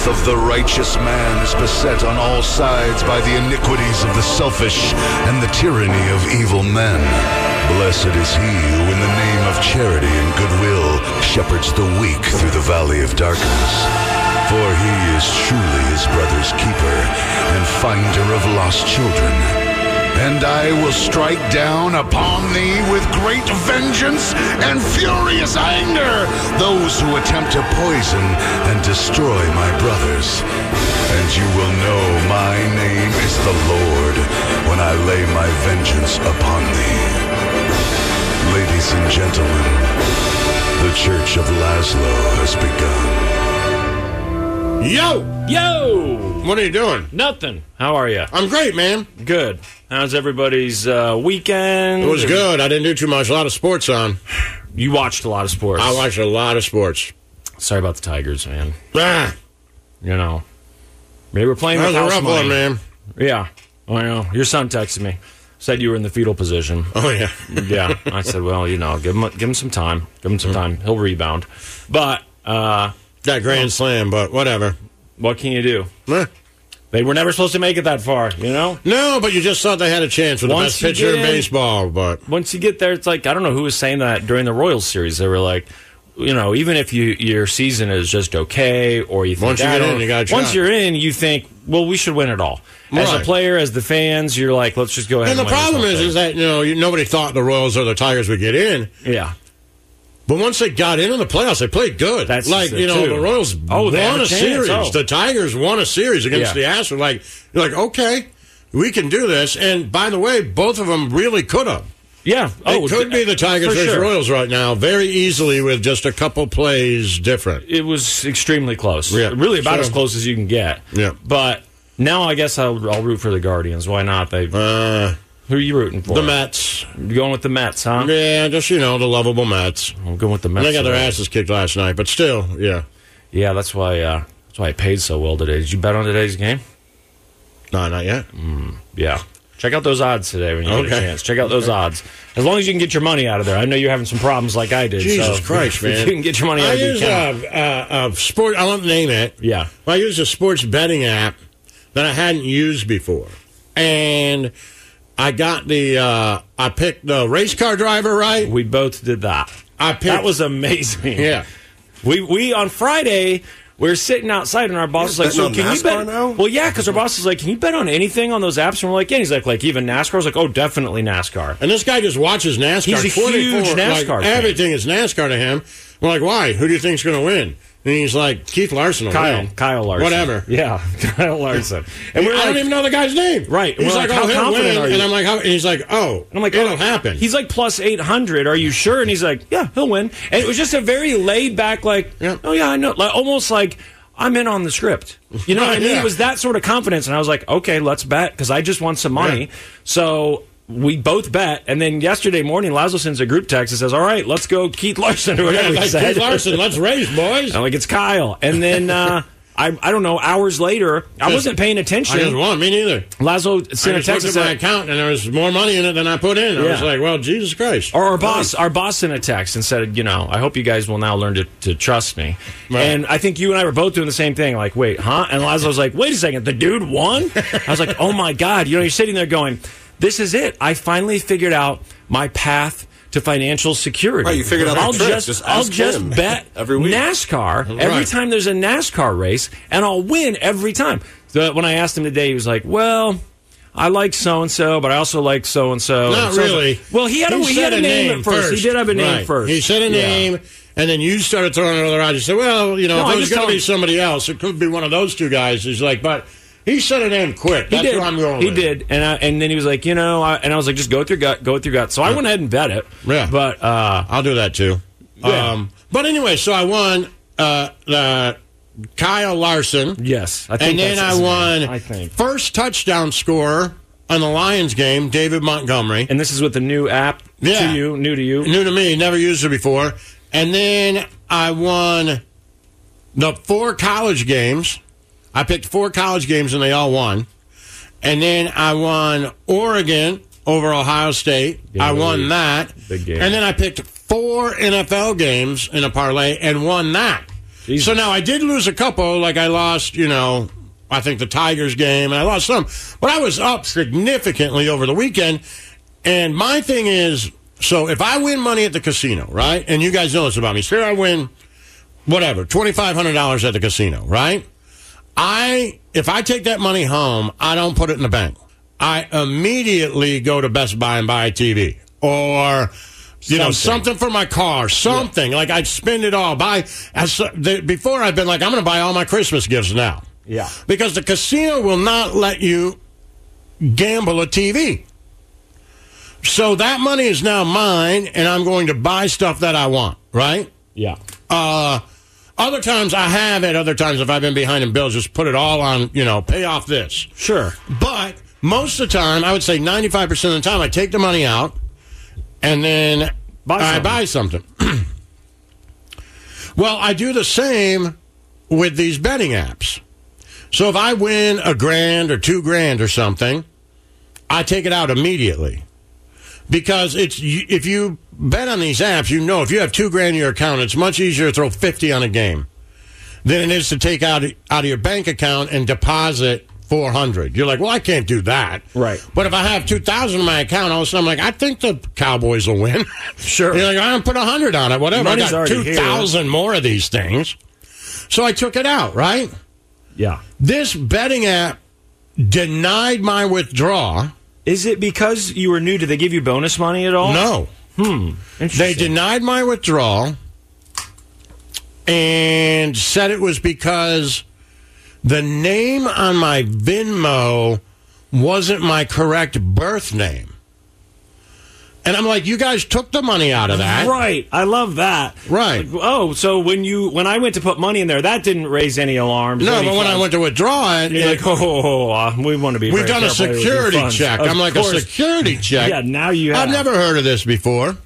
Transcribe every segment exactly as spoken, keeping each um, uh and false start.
path of the righteous man is beset on all sides by the iniquities of the selfish and the tyranny of evil men. Blessed is he who in the name of charity and goodwill shepherds the weak through the valley of darkness. For he is truly his brother's keeper and finder of lost children. And I will strike down upon thee with great vengeance and furious anger those who attempt to poison and destroy my brothers. And you will know my name is the Lord when I lay my vengeance upon thee. Ladies and gentlemen, the Church of Laszlo has begun. Yo! Yo! What are you doing? Nothing. How are you? I'm great, man. Good. How's everybody's uh, weekend? It was good. I didn't do too much. A lot of sports on. You watched a lot of sports. I watched a lot of sports. Sorry about the Tigers, man. Ah, You know, they were playing that with was a house rough money. one, man. Yeah. I know. Your son texted me. Said you were in the fetal position. Oh, yeah. Yeah. I said, well, you know, give him give him some time. Give him some time. He'll rebound. But uh, That grand slam, but whatever. what can you do? Eh. They were never supposed to make it that far, you know? No, but you just thought they had a chance with the Once best you pitcher get in in- baseball, but... Once you get there, it's like, I don't know who was saying that during the Royals series. They were like, you know, even if you your season is just okay, or you think, Once you I get don't- in, you got a once shot. you're in, you think, well, we should win it all. As a Right. player, as the fans, you're like, let's just go ahead. And the and win this problem whole is, thing. is that, you know, you, nobody thought the Royals or the Tigers would get in. yeah, But once they got into the playoffs, they played good. That's like, it, you know, too. the Royals Oh, they have won a a chance. series. Oh. The Tigers won a series against Yeah. the Astros. Like, you're like, okay, we can do this. And by the way, both of them really could have. yeah. It Oh, could be the Tigers for versus sure. Royals right now, very easily with just a couple plays different. It was extremely close. Yeah. Really about Sure. as close as you can get. Yeah. But now I guess I'll, I'll root for the Guardians. Why not? They. Uh, Who are you rooting for? the Mets. You going with the Mets, huh? Yeah, just, you know, the lovable Mets. I'm going with the Mets. They got their today. asses kicked last night, but still, yeah. Yeah, that's why. Uh, that's why I paid so well today. Did you bet on today's game? No, not yet. Yeah. Check out those odds today when you get a Okay. chance. Check out those odds. As long as you can get your money out of there. I know you're having some problems like I did. Jesus so Christ, if man. you can get your money out I of the use account. a, a, a sport, I won't name it. Yeah. I use a sports betting app that I hadn't used before. And I got the, uh, I picked the race car driver right. We both did that. I picked, That was amazing. yeah. We we on Friday we were sitting outside and our boss was like, betting "So on can you NASCAR bet?" now? Well, yeah, because our boss was like, "Can you bet on anything on those apps?" And we're like, "Yeah." And he's like, "Like even NASCAR?" I was like, "Oh, definitely NASCAR." And this guy just watches NASCAR. He's a huge twenty-four NASCAR like, fan. everything is NASCAR to him. We're like, why? Who do you think's going to win? And he's like, Keith Larson will Kyle, win. Kyle Larson, Whatever. Yeah, Kyle Larson. And we're I like, don't even know the guy's name. Right. He's We're like, like, oh, how he'll confident win. are you? And I'm like, how? And he's like, oh, I'm like, it'll oh, happen. He's like plus eight hundred. Are you sure? And he's like, yeah, he'll win. And it was just a very laid back, like, Yeah. oh yeah, I know, like almost like I'm in on the script. You know what I mean? Yeah. It was that sort of confidence, and I was like, okay, let's bet because I just want some money. Yeah. So we both bet, and then yesterday morning, Laszlo sends a group text and says, "All right, let's go, Keith Larson or whatever Yeah, he like, said." Keith Larson, let's race, boys. I'm like, it's Kyle, and then. uh I, I don't know, hours later, I wasn't paying attention. I just won. Me neither. Laszlo I sent a just text looked and at my said, account, and there was more money in it than I put in. I Yeah. was like, well, Jesus Christ. Or our boss, our boss sent a text and said, you know, I hope you guys will now learn to, to trust me. Right. And I think you and I were both doing the same thing. Like, wait, huh? And Laszlo was like, wait a second, the dude won? I was like, oh my God. You know, you're sitting there going, this is it. I finally figured out my path to financial security. Right, you figured out the I'll trick. just, Just I'll ask just him bet every week. NASCAR every Right. time there's a NASCAR race, and I'll win every time. So when I asked him today, he was like, well, I like so and so, but I also like so and so. Not really. Well, he had a, he said had a name, at first. He did have a name Right. first. He said a Yeah. name, and then you started throwing another out. You said, well, you know, No, I if it was just going to told be him- somebody else, it could be one of those two guys. He's like, but he said a name quick. He That's did. who I'm going he with. did, and I, and then he was like, you know, I, and I was like, just go with your gut, go with your gut. So I went ahead and bet it. Yeah. But uh, I'll do that too. Yeah. Um, but anyway, so I won uh, uh, Kyle Larson. yes, I think And then that's I his won name, I think. first touchdown scorer on the Lions game, David Montgomery. And this is with the new app Yeah. to you, new to you. New to me, never used it before. And then I won the four college games. I picked four college games and they all won. And then I won Oregon over Ohio State. Yeah, I won big- that. big game. And then I picked four N F L games in a parlay and won that. Jesus. So now I did lose a couple. Like I lost, you know, I think the Tigers game, and I lost some. But I was up significantly over the weekend. And my thing is, so if I win money at the casino, right? And you guys know this about me. Say I win, whatever, twenty-five hundred dollars at the casino, right? I, if I take that money home, I don't put it in the bank. I immediately go to Best Buy and buy a T V. Or, you know, something for my car, something. Yeah. Like I'd spend it all. Buy, as, the, before I've been like, I'm going to buy all my Christmas gifts now. Yeah. Because the casino will not let you gamble a T V. So that money is now mine, and I'm going to buy stuff that I want, right? Yeah. Uh, other times I have it. Other times if I've been behind in bills, just put it all on, you know, pay off this. Sure. But most of the time, I would say ninety-five percent of the time, I take the money out, and then buy I buy something. Well, I do the same with these betting apps. So if I win a grand or two grand or something, I take it out immediately. Because it's if you bet on these apps, you know if you have two grand in your account, it's much easier to throw fifty on a game than it is to take out out of your bank account and deposit four hundred. You're like, well, I can't do that. Right. But if I have two thousand in my account, all of a sudden I'm like, I think the Cowboys will win. Sure. You're like, I'm put one hundred on it, whatever. Money's I got already two thousand more of these things. So I took it out, right? Yeah. This betting app denied my withdrawal. Is it because you were new? Did they give you bonus money at all? No. Hmm. They denied my withdrawal and said it was because the name on my Venmo wasn't my correct birth name. And I'm like, you guys took the money out of that. Right. I love that. Right. Like, oh, so when you when I went to put money in there, that didn't raise any alarms. No, any but when funds. I went to withdraw it, You're it like, oh, uh, we want to be we've very done a careful with your security funds. check. Of I'm like, course. a security check? Yeah, now you have. I've never heard of this before.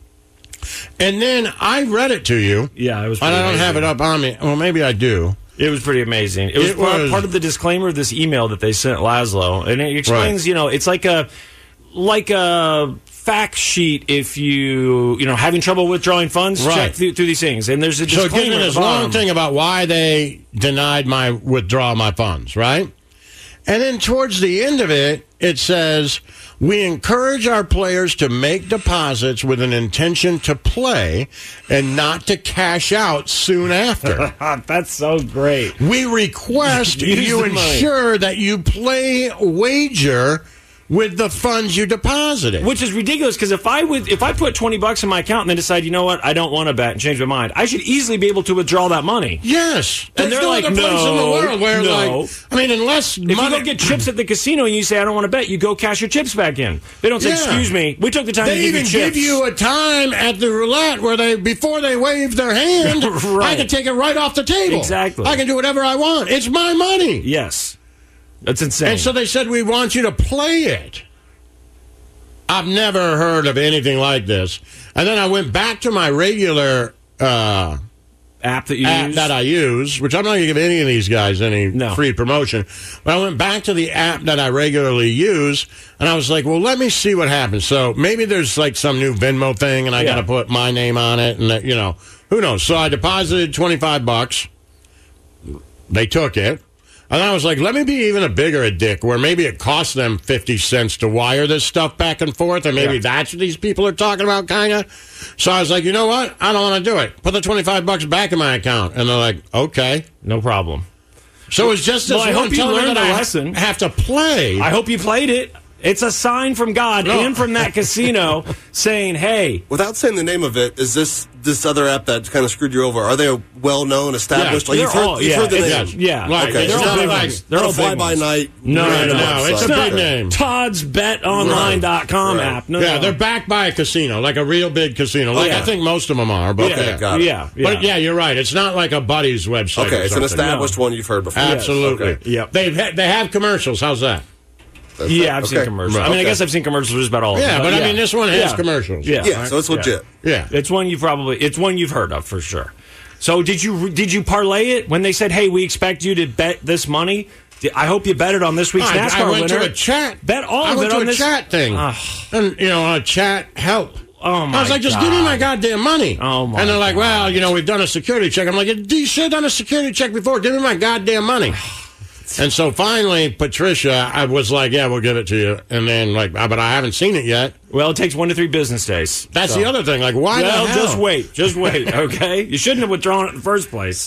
And then I read it to you. Yeah, it was And pretty I don't amazing. have it up on me. Well, maybe I do. It was pretty amazing. It was, It part, was- part of the disclaimer of this email that they sent Laszlo, and it explains, Right. you know, it's like a like a fact sheet if you you know having trouble withdrawing funds. Right. Check through, through these things, and there's a So disclaimer. it gives me at this the long bottom. thing about why they denied my withdrawal of my funds, right? And then towards the end of it, it says, we encourage our players to make deposits with an intention to play and not to cash out soon after. That's so great. We request Use you the money. ensure that you play wager with the funds you deposited. Which is ridiculous because if I would, if I put twenty bucks in my account and then decide, you know what, I don't want to bet and change my mind, I should easily be able to withdraw that money. Yes. And There's they're no like, other place in the no, world where, no. like, I mean, unless If money... you go get chips at the casino and you say, I don't want to bet, you go cash your chips back in. They don't say, Yeah. excuse me, we took the time They to give even you chips. give you a time at the roulette where they, before they wave their hand, Right. I can take it right off the table. Exactly. I can do whatever I want. It's my money. Yes. That's insane. And so they said, we want you to play it. I've never heard of anything like this. And then I went back to my regular uh, app that you app use? that I use, which I'm not going to give any of these guys any No. free promotion. But I went back to the app that I regularly use, and I was like, well, let me see what happens. So maybe there's like some new Venmo thing, and I Yeah. got to put my name on it, and that, you know, who knows? So I deposited twenty-five bucks. They took it. And I was like, let me be even a bigger a dick, where maybe it costs them fifty cents to wire this stuff back and forth, and maybe Yeah. that's what these people are talking about, kind of. So I was like, you know what? I don't want to do it. Put the twenty-five bucks back in my account. And they're like, okay. No problem. So it's just this Well, I one hope you telling me learned that a I lesson. have to play. I hope you played it. It's a sign from God No. and from that casino saying, hey, Without saying the name of it, is this this other app that kind of screwed you over? Are they well known, established? Yeah, like you've they're heard, all- you've yeah, heard the it's- name. yeah. Right. Okay, They're it's all not big like ones. They're not all a big fly by ones. night. No, random no, it's a website. big name. Todd's Bet Online dot com Right. app. No, yeah, no. they're backed by a casino, like a real big casino. Like yeah. I think most of them are. But yeah, yeah. got it. yeah, yeah. But yeah, you're right. It's not like a buddy's website. Okay, or it's an something. established one you've heard before. Absolutely. Okay. Yep. They ha- they have commercials. How's that? That's Yeah, it. I've seen Okay. commercials. Right. I mean, I Okay. guess I've seen commercials for just about all of Yeah, them. but I mean, this one has Yeah. commercials. Yeah. Yeah, so it's legit. Yeah. It's one you probably it's one you've heard of for sure. So did you did you parlay it when they said, "Hey, we expect you to bet this money"? I hope you bet it on this week's I, NASCAR I went winner. to a chat. Bet all I of went it to on a this chat thing, Ugh. and you know, a chat help. Oh my I was like, just God. give me my goddamn money. Oh, my And they're like, God. well, you know, we've done a security check. I'm like, you should have done a security check before. Give me my goddamn money. And so finally, Patricia, I was like, yeah, we'll give it to you. And then, like, but I haven't seen it yet. Well, it takes one to three business days. That's So- the other thing. Like, why Well, the hell? just wait. Just wait, okay? You shouldn't have withdrawn it in the first place.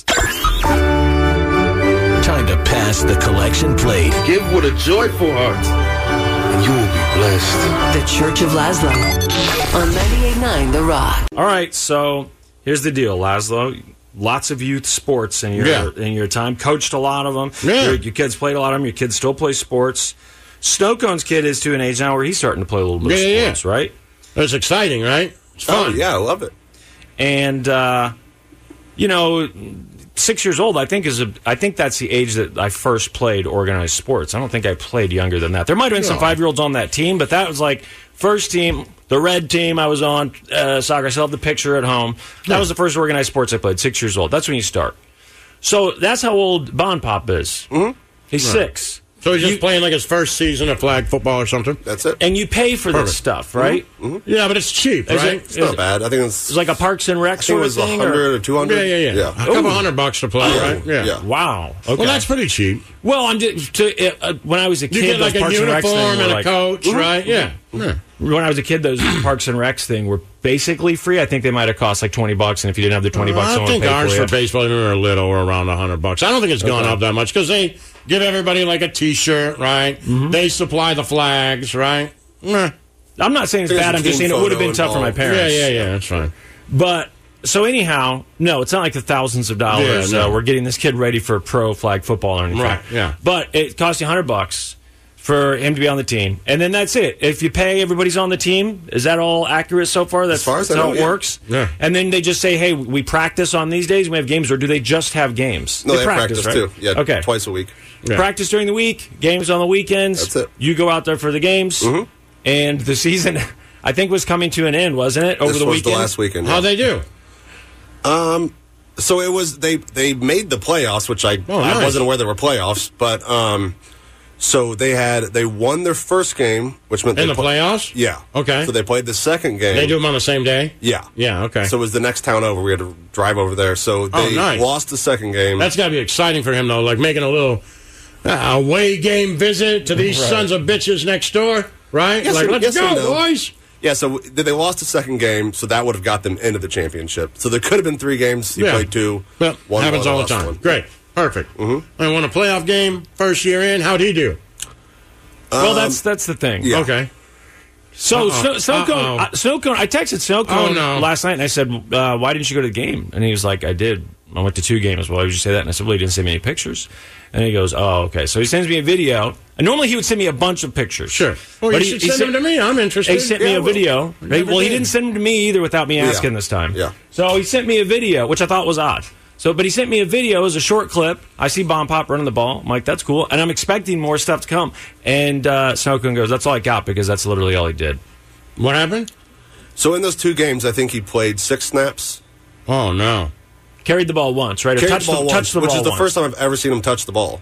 Time to pass the collection plate. Give with a joyful heart, and you will be blessed. The Church of Laszlo on ninety-eight point nine The Rock. All right, so here's the deal, Laszlo. Lots of youth sports in your Yeah. in your time. Coached a lot of them. Yeah. Your, your kids played a lot of them. Your kids still play sports. Snowcone's kid is to an age now where he's starting to play a little bit Yeah, of yeah, sports, right? It's exciting, right? It's Oh, fun. yeah, I love it. And uh, you know, six years old, I think is a. I think that's the age that I first played organized sports. I don't think I played younger than that. There might have been some No. five year olds on that team, but that was like first team. The red team I was on, uh, soccer. I still have the picture at home. That Yeah. was the first organized sports I played, six years old. That's when you start. So that's how old Bon Pop is. Mm-hmm. He's six. So he's just You- playing like his first season of flag football or something? That's it. And you pay for Perfect. this stuff, right? Yeah, but it's cheap, Is right? it- It's not bad. I think it's, It's like a Parks and Rec I think it sort of was a thing? or- hundred or two hundred. Yeah, yeah, yeah. A couple hundred bucks to play, right? Yeah. Yeah. Wow. Okay. Well, that's pretty cheap. Well, I'm just, to, uh, when I was a You kid, get like those a Parks and Recs thing uniform were and a like, coach, right? Yeah. yeah. when I was a kid, those Parks and Recs thing were basically free. I think they might have cost like twenty bucks, and if you didn't have the twenty bucks, I someone think paid ours for for you. baseball, even when we were little, were around a hundred bucks. I don't think it's gone Okay. up that much because they give everybody like a T-shirt, right? Mm-hmm. They supply the flags, right? Meh. I'm not saying it's There's bad. a I'm just team saying it would have photo been tough for my involved. parents. Yeah, yeah, yeah. That's fine. But so anyhow, no, it's not like the thousands of dollars. Yeah, no. uh, we're getting this kid ready for pro flag football or anything. Right, yeah. But it costs you a hundred bucks for him to be on the team, and then that's it. If you pay, everybody's on the team. Is that all accurate so far? That's, As far as that's I how know, it yeah. works. Yeah. And then they just say, "Hey, we practice on these days. We have games, or do they just have games?" No, they, practice, right? too. Yeah, Okay. twice a week. Yeah. Practice during the week, games on the weekends. That's it. You go out there for the games, Mhm. and the season, I think, was coming to an end, wasn't it? Over This the was weekend. the last weekend. How yeah. they do? So it was they they made the playoffs, which I Oh, I nice. wasn't aware there were playoffs, but um, so they had they won their first game, which meant In they the pla- playoffs? Yeah. Okay. So they played the second game. They do them on the same day? Yeah. Yeah, okay. So it was the next town over. We had to drive over there. So they nice. lost the second game. That's got to be exciting for him, though, like making a little uh, away game visit to these Right. sons of bitches next door, right? Yes like, and- let's yes and go, no. boys. Yeah, so th- they lost the second game, so that would have got them into the championship. So there could have been three games. He Yeah. played two. Well, One happens won, all the lost time. one. Great. Perfect. Mm-hmm. I won a playoff game first year in. How'd he do? Well, that's that's the thing. yeah. Okay. So Uh-oh. Snow, Snowcone, Uh-oh. uh, Snowcone, I texted Snowcone Oh, no. last night and I said, uh, "Why didn't you go to the game?" And he was like, "I did. I went to two games." Why would you say that? And I said, "Well, he didn't send me any pictures." And he goes, "Oh, okay." So he sends me a video. And normally he would send me a bunch of pictures. Sure. Well, But you he- should he send sent- them to me. I'm interested. He sent me Yeah, a well, video. never Well, he did. didn't send them to me either without me asking this time. Yeah. So he sent me a video, which I thought was odd. So, but he sent me a video. It was a short clip. I see Bon Pop running the ball. I'm like, that's cool. And I'm expecting more stuff to come. And uh, Snowcone goes, "That's all I got," because that's literally all he did. What happened? So in those two games, I think he played six snaps. Oh, no. Carried the ball once, right? Or Carried touched the ball the, once, touched the which ball is the once. first time I've ever seen him touch the ball.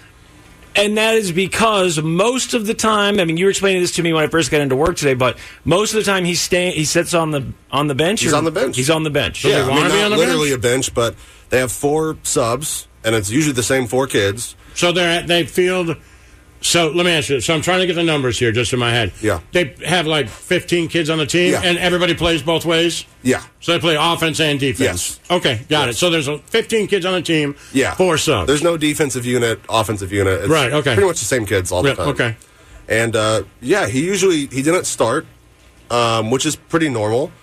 And that is because most of the time, I mean, you were explaining this to me when I first got into work today, but most of the time he's staying, he sits on the on the bench. He's or- on the bench. He's on the bench. Yeah, I wanna mean, be not on the literally bench? a bench, but they have four subs, and it's usually the same four kids. So they're at, they field. So let me ask you. So I'm trying to get the numbers here just in my head. Yeah. They have like fifteen kids on the team, Yeah. and everybody plays both ways? Yeah. So they play offense and defense? Yes. Okay, got it. So there's a fifteen kids on the team, Yeah. four subs. There's no defensive unit, offensive unit. It's Right, okay. Pretty much the same kids all the Yeah, time. okay. And, uh, yeah, he usually, he didn't start, um, which is pretty normal.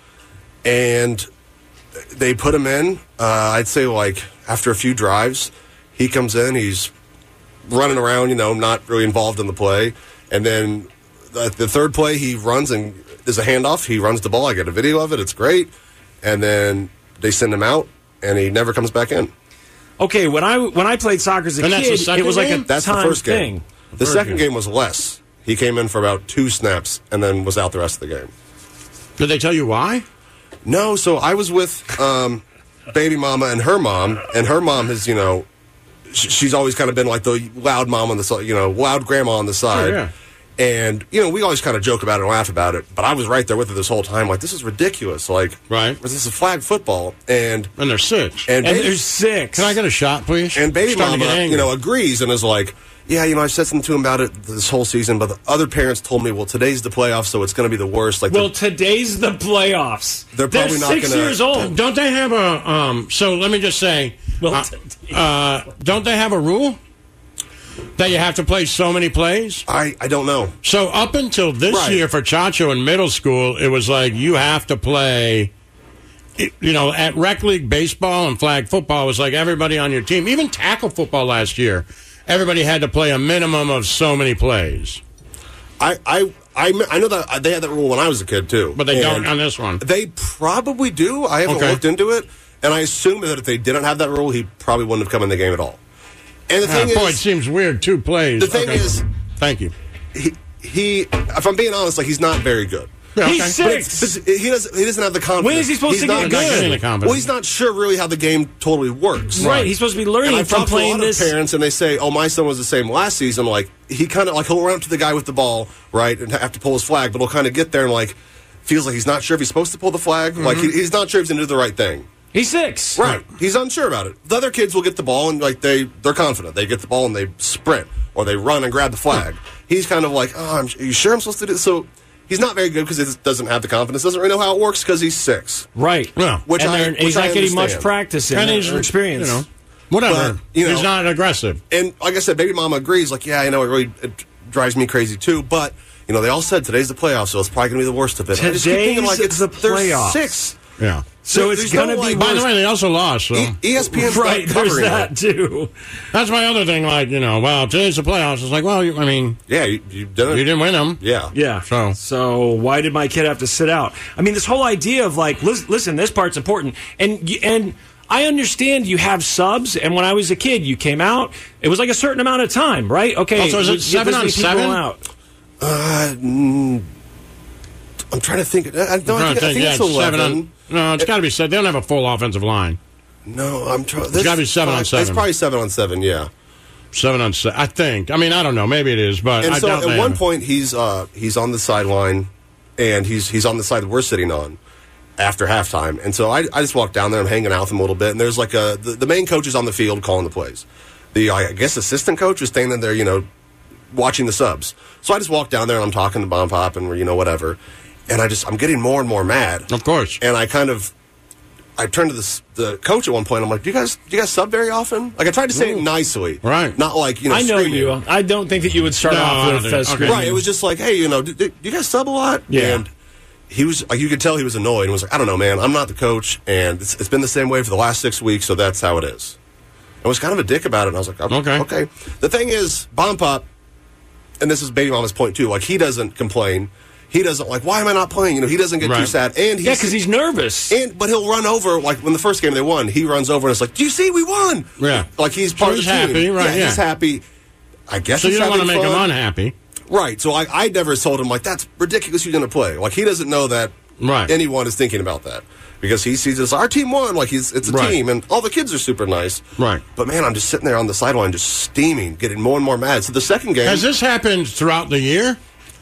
And they put him in, uh, I'd say, like, after a few drives, he comes in, he's running around, you know, not really involved in the play. And then the, the third play, he runs and there's a handoff. He runs the ball. I get a video of it. It's great. And then they send him out, and he never comes back in. Okay, when I when I played soccer as a And that's kid, the second it was like game? a That's the time first game. thing. The First second game. game was less. He came in for about two snaps and then was out the rest of the game. Did they tell you why? No, so I was with um, baby mama and her mom, and her mom has, you know, sh- she's always kind of been like the loud mom on the side, you know, loud grandma on the side. yeah. And, you know, we always kind of joke about it and laugh about it, but I was right there with it this whole time. Like, this is ridiculous. Like, right. This is flag football. And and they're six. And, and baby, there's six. Can I get a shot, please? And baby Starting to get mama, angry. you know, agrees and is like, yeah, you know, I've said something to him about it this whole season, but the other parents told me, well, today's the playoffs, so it's going to be the worst. Like, well, the, today's the playoffs. They're probably they're not six gonna- years old. Don't they have a um? So let me just say, Well, uh, t- uh, don't they have a rule that you have to play so many plays? I, I don't know. So up until this Right. year for Chacho in middle school, it was like you have to play. You know, at rec league baseball and flag football, it was like everybody on your team, even tackle football last year, everybody had to play a minimum of so many plays. I, I, I, I know that they had that rule when I was a kid, too. But they And don't on this one. They probably do. I haven't Okay. looked into it. And I assume that if they didn't have that rule, he probably wouldn't have come in the game at all. And the Ah, thing boy, it is, seems weird. Two plays. The thing Okay. is- thank you. he, he, if I'm being honest, like, he's not very good. Yeah, He's okay. six. But it's- he doesn't. He doesn't have the confidence. When is he supposed He's to not get Not good? getting the confidence. Well, he's not sure really how the game totally works. Right, he's supposed to be And learning I've from talked to a playing lot this. of parents, and they say, "Oh, my son was the same last season." Like he kind of like he'll run up to the guy with the ball, right, and have to pull his flag, but he'll kind of get there and like feels like he's not sure if he's supposed to pull the flag. Like he, he's not sure if he's going to do the right thing. He's six. Right. He's unsure about it. The other kids will get the ball and like they they're confident. They get the ball and they sprint or they run and grab the flag. He's kind of like, "Oh, I'm, are you sure I'm supposed to do this?" So he's not very good because he doesn't have the confidence. Doesn't really know how it works because he's six. Right. Yeah. Which and I- they're- which he's I not getting much understand. practice in And it he's or experience. You know, whatever. But, you know- he's not aggressive. And like I said, baby mama agrees. Like, yeah, I know it really it drives me crazy too. But you know, they all said today's the playoffs, so it's probably going to be the worst of it. I just keep thinking, Today's like, it's the they're playoffs. six. Yeah. So There- it's there's gonna no, be like- By the worse. way, they also lost. So E- ESPN's Right, not there's covering that it. too. that's my other thing. Like, you know, well, today's the playoffs. It's like, well, you, I mean, Yeah, you, you didn't. you didn't win them. Yeah, Yeah. So- so why did my kid have to sit out? I mean, this whole idea of like, lis- listen, this part's important, and y- and I understand you have subs, and when I was a kid, you came out. It was like a certain amount of time, right? Okay. Oh, so is it we- get seven this on many people seven? Out. Uh, mm, I'm trying to think. I, no, I I'm think, trying to I think yeah, it's it's eleven. seven on, no, it's got to be seven. They don't have a full offensive line. No, I'm trying. It's gotta be seven on seven. It's probably seven on seven. Yeah. Seven on seven. I think. I mean, I don't know. Maybe it is, but And I so doubt at they one have. point he's uh, he's on the sideline, and he's he's on the side that we're sitting on after halftime. And so I, I just walked down there. I'm hanging out with him a little bit, and there's like a the, the main coach is on the field calling the plays. The I guess assistant coach is standing there, you know, watching the subs. So I just walked down there and I'm talking to Bon Pop and you know whatever, and I just I'm getting more and more mad. Of course. And I kind of I turned to the the coach at one point. I'm like, "Do you guys do you guys sub very often?" Like I tried to say it nicely, Right. Not like you know. I know screaming. you. I don't think that you would start No, off I don't with think- uh, okay. screaming. Right. It was just like, hey, you know, do, do you guys sub a lot? Yeah. And he was like, you could tell he was annoyed and was like, I don't know, man. I'm not the coach, and it's, it's been the same way for the last six weeks, so that's how it is. I was kind of a dick about it, and I was like, okay. Okay. okay. The thing is, Bon Pop, and this is Baby Mama's point too, like, he doesn't complain. He doesn't, like, why am I not playing? You know, he doesn't get too Right. sad. And he's, yeah, because he's nervous. And, but he'll run over, like, when the first game they won, he runs over and it's like, do you see we won? Yeah. Like, he's So part he's of the team. happy, right, yeah. He's happy. I guess So he's you don't want to having make him fun. unhappy. Right. So I, I never told him, like, that's ridiculous you're going to play. Like, he doesn't know that Right. anyone is thinking about that. Because he sees it as our team won. Like, he's it's a Right. team, and all the kids are super nice. Right. But, man, I'm just sitting there on the sideline just steaming, getting more and more mad. So the second game. Has this happened throughout the year?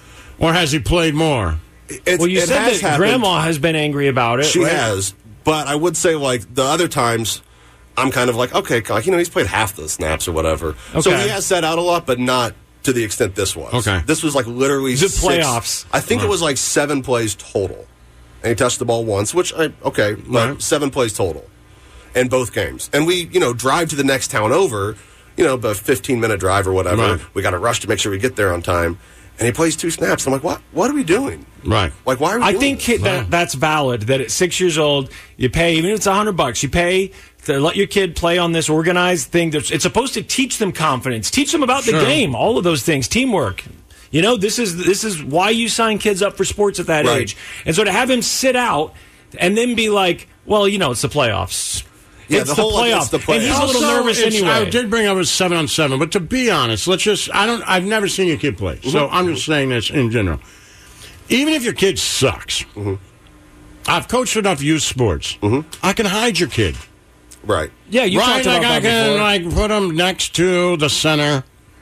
Or has he played more? it's, well, you it said has that happened. Grandma has been angry about it. She right? has. But I would say, like, the other times, I'm kind of like, okay, like, you know, he's played half the snaps or whatever. So Okay. he has set out a lot, but not to the extent this was. Okay. This was, like, literally The six- playoffs. I think it was, like, seven plays total. And he touched the ball once, which, I okay, but Right. seven plays total in both games. And we, you know, drive to the next town over, you know, about a fifteen-minute drive or whatever. Right. We got to rush to make sure we get there on time. And he plays two snaps. I'm like, what? What are we doing? Right. Like, why are we I doing think this? kid, that that's valid. That at six years old, you pay even if it's a hundred bucks. You pay to let your kid play on this organized thing. That's, it's supposed to teach them confidence, teach them about Sure. the game, all of those things, teamwork. You know, this is this is why you sign kids up for sports at that Right. age. And so to have him sit out and then be like, well, you know, it's the playoffs. Yeah, it's the the, whole, like, playoff. it's the And he's a playoffs. little Also, nervous it's- anyway. I did bring up a seven on seven, but to be honest, let's just I don't I've never seen your kid play. Mm-hmm. So I'm just saying this in general. Even if your kid sucks, Mm-hmm. I've coached enough youth sports. I can hide your kid. Right. yeah, you right? talked about Like I that can before. like put him next to the center.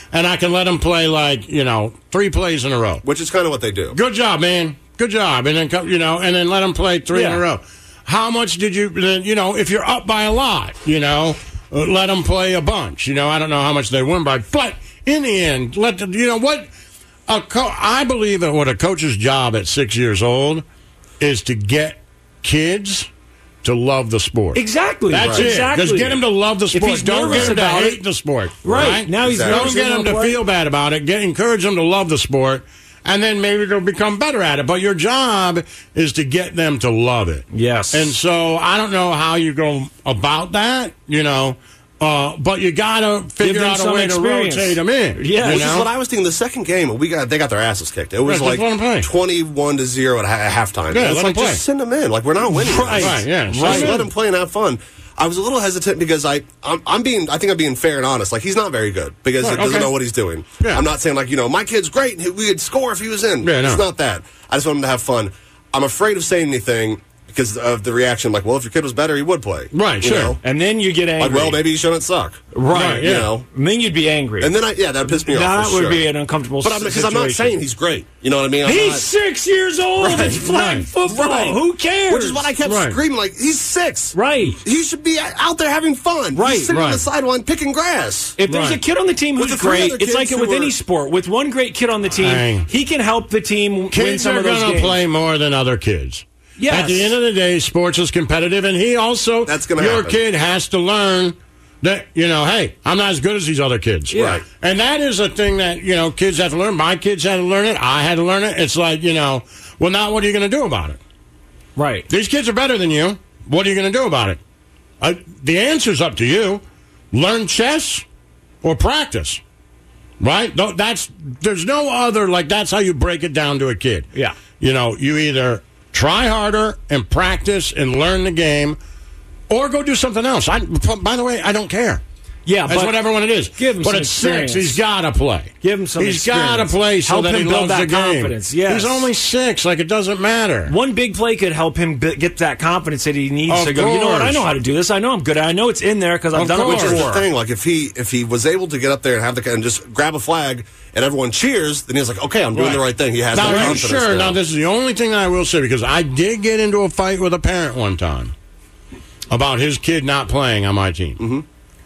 and I can let them play like you know three plays in a row. Which is kind of what they do. Good job, man. Good job, and then co- you know, and then let them play three Yeah. in a row. How much did you? Then you know, if you're up by a lot, you know, uh, let them play a bunch. You know, I don't know how much they win by, but in the end, let the, you know what. A co- I believe that what a coach's job at six years old is to get kids to love the sport. Exactly. That's right. it. Exactly. Just get him to love the If sport. he's Don't nervous get him to about hate it- the sport. Right. Now he's Exactly. nervous, Don't get he him to won't play. feel bad about it. Get encourage them to love the sport, and then maybe they'll become better at it. But your job is to get them to love it. Yes. And so I don't know how you go about that, you know, uh, but you got to figure them out a some way experience. to rotate them in. Yeah. you Which is know? what I was thinking. The second game, we got they got their asses kicked. It was Right, like just let 'em play. twenty-one to zero at ha- halftime. Yeah, And it's let 'em like play. just send them in. Like we're not winning. Right, guys. right, yeah, Just send 'em let in. them play and have fun. I was a little hesitant because I, I'm, I'm being, I think I'm being fair and honest. Like he's not very good because Right, he doesn't okay. know what he's doing. Yeah. I'm not saying like you know my kid's great. We would score if he was in. Yeah, no. It's not that. I just want him to have fun. I'm afraid of saying anything because of the reaction. Like, well, if your kid was better, he would play. Right, You sure. know? And then you get angry. Like, well, maybe he shouldn't suck. Right. You yeah. know. And then you'd be angry. And then I, yeah, that pissed me now off. that for would sure. be an uncomfortable But I'm situation. because I'm not saying he's great. You know what I mean? I'm He's not- six years old. Right, It's flag right, football. right. Who cares? Which is what I kept Right. screaming. Like he's six. Right. He should be out there having fun. Right, He's sitting on right. the sideline picking grass. If there's Right. a kid on the team With who's the three great, other it's like kids with who any are- sport. With one great kid on the team, Dang. he can help the team win Kids some are of those going to games. play more than other kids. Yes. At the end of the day, sports is competitive, and he also, That's gonna your happen. kid has to learn that, you know, hey, I'm not as good as these other kids. Yeah. Right. And that is a thing that, you know, kids have to learn. My kids had to learn it. I had to learn it. It's like, you know, well, now what are you going to do about it? Right. These kids are better than you. What are you going to do about it? Uh, the answer's up to you. Learn chess or practice. Right? Th- That's there's no other like that's how you break it down to a kid. Yeah. You know, you either try harder and practice and learn the game, or go do something else. I, by the way, I don't care. Yeah, That's but whatever one it is. give him but some at six, experience. he's got to play. Give him some He's got to experience. play so Help that him he build loves that the game. confidence, yes. He's only six. Like, it doesn't matter. One big play could help him b- get that confidence that he needs Of to go, you know what, I course. know how to do this. I know I'm good. I know it's in there because I've Of done it course. Which is before. the thing. Like if he if he was able to get up there and have the and just grab a flag and everyone cheers, then he's like, okay, I'm doing Right. the right thing. He has Now, that are you confidence. sure? now. Now, this is the only thing that I will say, because I did get into a fight with a parent one time about his kid not playing on my team. Mm-hmm.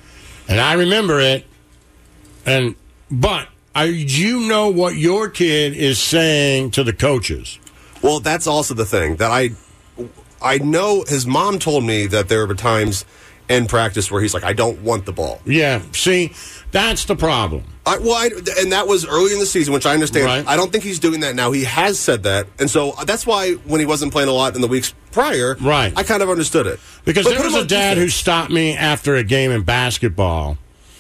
And I remember it, and but I, you know what your kid is saying to the coaches. Well, that's also the thing that I I know his mom told me that there were times in practice where he's like, I don't want the ball. Yeah, see, that's the problem. I, well, I, and that was early in the season, which I understand. Right. I don't think he's doing that now. He has said that, and so that's why when he wasn't playing a lot in the weeks prior, Right. I kind of understood it. Because But there put was him a on dad who defense. stopped me after a game in basketball,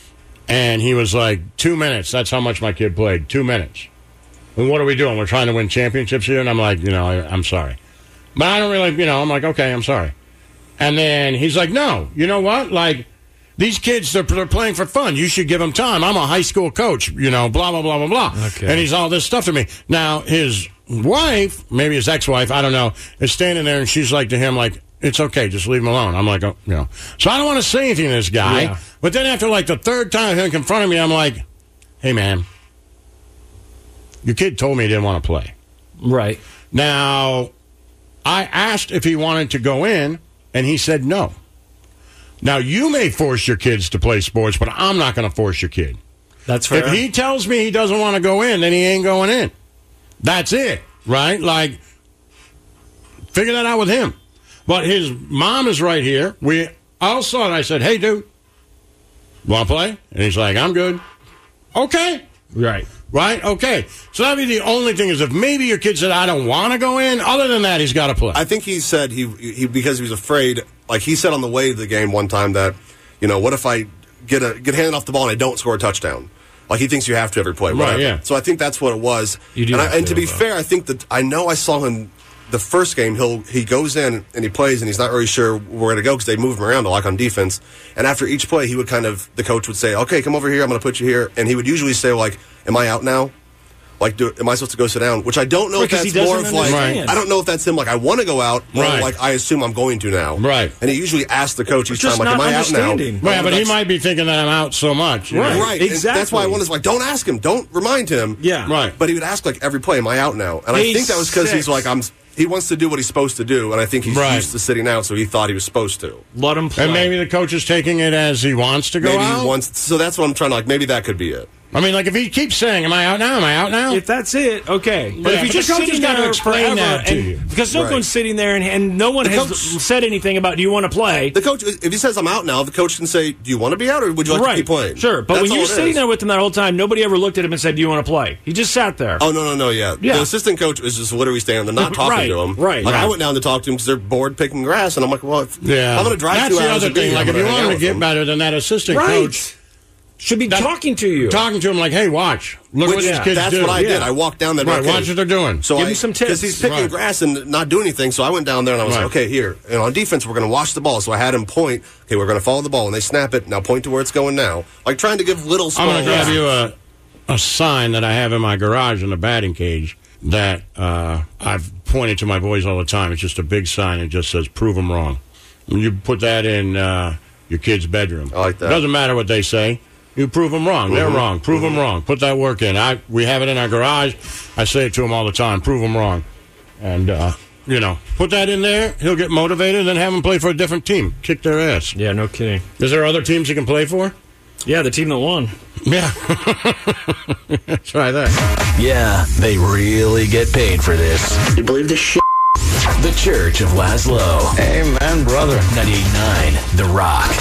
and he was like, two minutes, that's how much my kid played, two minutes. And what are we doing? We're trying to win championships here? And I'm like, you know, I, I'm sorry. But I don't really, you know, I'm like, okay, I'm sorry. And then he's like, no, you know what? Like, these kids, they're, they're playing for fun. You should give them time. I'm a high school coach, you know, blah, blah, blah, blah, blah. Okay. And he's all this stuff to me. Now, his wife, maybe his ex-wife, I don't know, is standing there, and she's like to him, like, it's okay, just leave him alone. I'm like, oh, you know. So I don't want to say anything to this guy. Yeah. But then after, like, the third time him confronting me, I'm like, hey, man, your kid told me he didn't want to play. Right. Now, I asked if he wanted to go in, and he said no. Now, you may force your kids to play sports, but I'm not going to force your kid. That's fair. If he tells me he doesn't want to go in, then he ain't going in. That's it, right? Like, figure that out with him. But his mom is right here. We all saw it. I said, hey, dude, want to play? And he's like, I'm good. Okay. Right. Right? Okay. So that'd be the only thing is if maybe your kid said, I don't want to go in. Other than that, he's got to play. I think he said he, he because he was afraid. Like he said on the way to the game one time that, you know, what if I get a get handed off the ball and I don't score a touchdown? Like he thinks you have to every play, Right, whatever. yeah. So I think that's what it was. You do and, have I, and to, to be though. fair, I think that I know I saw him the first game. He'll he goes in and he plays and he's not really sure where we're gonna go because they move him around a lot on defense. And after each play, he would kind of the coach would say, "Okay, come over here. I'm going to put you here." And he would usually say, "Like, am I out now?" Like, do, am I supposed to go sit down? Which I don't know Right, if 'cause he that's more of doesn't like, understand. I don't know if that's him, like, I want to go out, or Right. like, I assume I'm going to now. Right. And he usually asks the coach each Just time, like, not am I out now? understanding. Right, but he That's- might be thinking that I'm out so much. you Right. know? Right. And Exactly. that's why I wanted to, like, don't ask him. Don't remind him. Yeah. Right. But he would ask, like, every play, am I out now? And I He's think that was because he's six. like, I'm. He wants to do what he's supposed to do, and I think he's Right. used to sitting out, so he thought he was supposed to. Let him play. And maybe the coach is taking it as he wants to go Maybe out. he wants. So that's what I'm trying to, like, maybe that could be it. I mean, like if he keeps saying, "Am I out now? Am I out now?" If that's it, okay. But Yeah, if you're but just the coach sitting has got to there explain forever, that to and- you. because no Right. one's sitting there and, and no one The has coach- said anything about, do you want to play? The coach, if he says I'm out now, the coach can say, "Do you want to be out, or would you like right. to keep playing?" Sure. But That's when all you're it sitting is. there with him that whole time, nobody ever looked at him and said, do you want to play? He just sat there. Oh no no no yeah. Yeah. The assistant coach is just literally standing there, not talking Right, to him. right. Like I Right. went down to talk to him because they're bored picking grass, and I'm like, well, if Yeah, I'm going to drive That's two the hours other to be thing. here, Like I'm if you gonna want hang him out to get with better than that assistant right. coach, Should be That- talking to you. talking to him like, "Hey, watch, look Which, what these yeah, kids that's do." what I Yeah. did. I walked down there. Right, okay. watch what they're doing. So Give I, him some tips. because he's picking Right. grass and not doing anything. So I went down there and I was Right. like, okay, here. And on defense, we're going to watch the ball. So I had him point. Okay, we're going to follow the ball. When they snap it, now point to where it's going now. Like trying to give little. I'm Small going to grab lessons. you a a sign that I have in my garage in the batting cage that uh, I've pointed to my boys all the time. It's just a big sign. It just says, "Prove them wrong." When you put that in uh, your kid's bedroom, I like that. Doesn't matter what they say. You prove them wrong. They're wrong. Prove them wrong. Put that work in. I we have it in our garage. I say it to him all the time. Prove them wrong, and uh, you know, put that in there. He'll get motivated, and then have him play for a different team. Kick their ass. Yeah, no kidding. Is there other teams he can play for? Yeah, the team that won. Yeah. Try that. Yeah, they really get paid for this. You believe this shit? The Church of Laszlo. Amen, brother. ninety-eight point nine The Rock.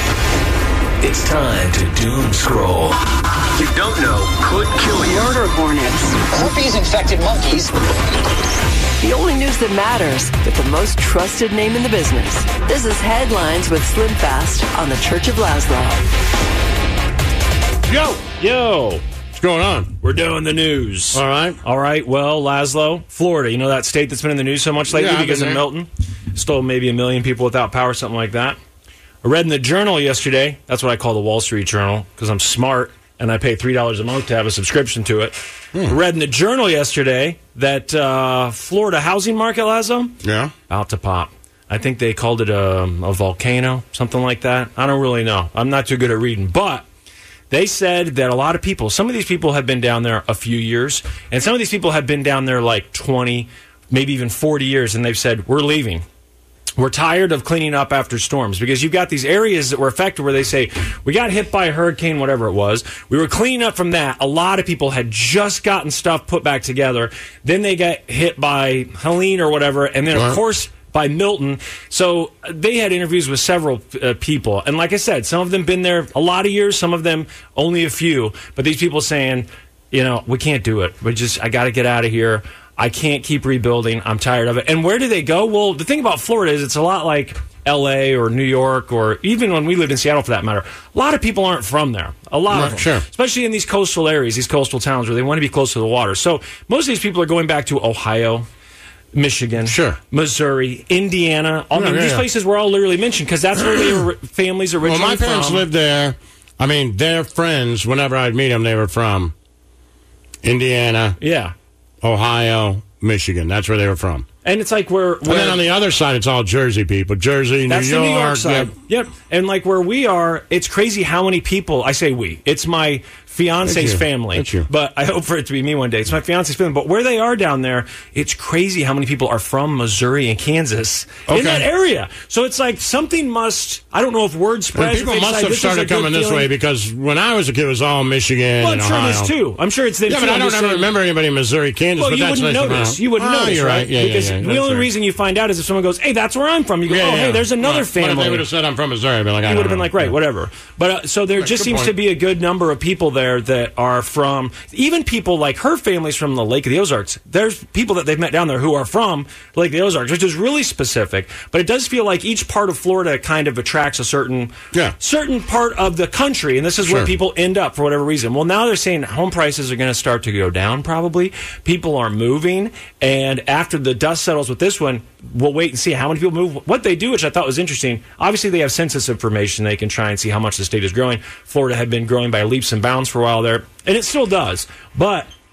It's time to doom scroll. You don't know could kill you. Murder hornets. Herpes-infected monkeys. The only news that matters with the most trusted name in the business. This is Headlines with Slim Fast on the Church of Laszlo. Yo, Yo, what's going on? we're doing the news. All right. All right, well, Laszlo, Florida, you know that state that's been in the news so much lately Yeah, I've because been of there. Milton? Stole maybe a million people without power, something like that. I read in the Journal yesterday, that's what I call the Wall Street Journal, because I'm smart and I pay three dollars a month to have a subscription to it. Hmm. I read in the Journal yesterday that uh, Florida housing market, Laszlo, Yeah. out to pop. I think they called it a, a volcano, something like that. I don't really know. I'm not too good at reading, but they said that a lot of people, some of these people have been down there a few years, and some of these people have been down there like twenty, maybe even forty years, and they've said, we're leaving. We're tired of cleaning up after storms because you've got these areas that were affected where they say, we got hit by a hurricane, whatever it was. We were cleaning up from that. A lot of people had just gotten stuff put back together. Then they got hit by Helene or whatever. And then, of Right. course, by Milton. So they had interviews with several uh, people. And like I said, some of them been there a lot of years, some of them only a few. But these people saying, you know, we can't do it. We just, I got to get out of here. I can't keep rebuilding. I'm tired of it. And where do they go? Well, the thing about Florida is it's a lot like L A or New York or even when we lived in Seattle for that matter. A lot of people aren't from there. A lot Right, of them. sure. Especially in these coastal areas, these coastal towns where they want to be close to the water. So most of these people are going back to Ohio, Michigan, Sure. Missouri, Indiana. I mean, Yeah, yeah, these yeah. places were all literally mentioned because that's where their families Well, originally my parents from. lived there. I mean, their friends, whenever I'd meet them, they were from Indiana, Yeah. Ohio, Michigan. That's where they were from. And it's like we're, And then on the other side, it's all Jersey people. Jersey, New That's York. the New York side. yeah. Yep. And like where we are, it's crazy how many people, I say we, it's my fiance's That's you. family. That's you. But I hope for it to be me one day. It's my fiance's family. But where they are down there, it's crazy how many people are from Missouri and Kansas Okay. in that area. So it's like something must, I don't know if word And spreads. people if they must decide have this is a started good coming this feeling. way because when I was a kid, it was all Michigan Well, I'm and sure Ohio. there's two. I'm sure it's them Yeah, too. but I I'm don't just ever saying- remember anybody in Missouri, Kansas. Well, but you that's wouldn't nice to notice. know. You wouldn't oh, notice, you're right? right. Yeah, because yeah, yeah. the That's only right. reason you find out is if someone goes, "Hey, that's where I'm from." You go, Yeah, "Oh, yeah. hey, there's another Right. family." But if they would have said I'm from Missouri, I'd be like, I You don't would have been know. like, right, whatever. But uh, so there Right, just good seems point. to be a good number of people there that are from, even people like her family's from the Lake of the Ozarks. There's people that they've met down there who are from Lake of the Ozarks, which is really specific. But it does feel like each part of Florida kind of attracts a certain Yeah. certain part of the country, and this is where Sure. people end up for whatever reason. Well, now they're saying home prices are going to start to go down probably. People are moving, and after the dust settles with this one, we'll wait and see how many people move. What they do, which I thought was interesting, obviously they have census information. They can try and see how much the state is growing. Florida had been growing by leaps and bounds for a while there, and it still does. But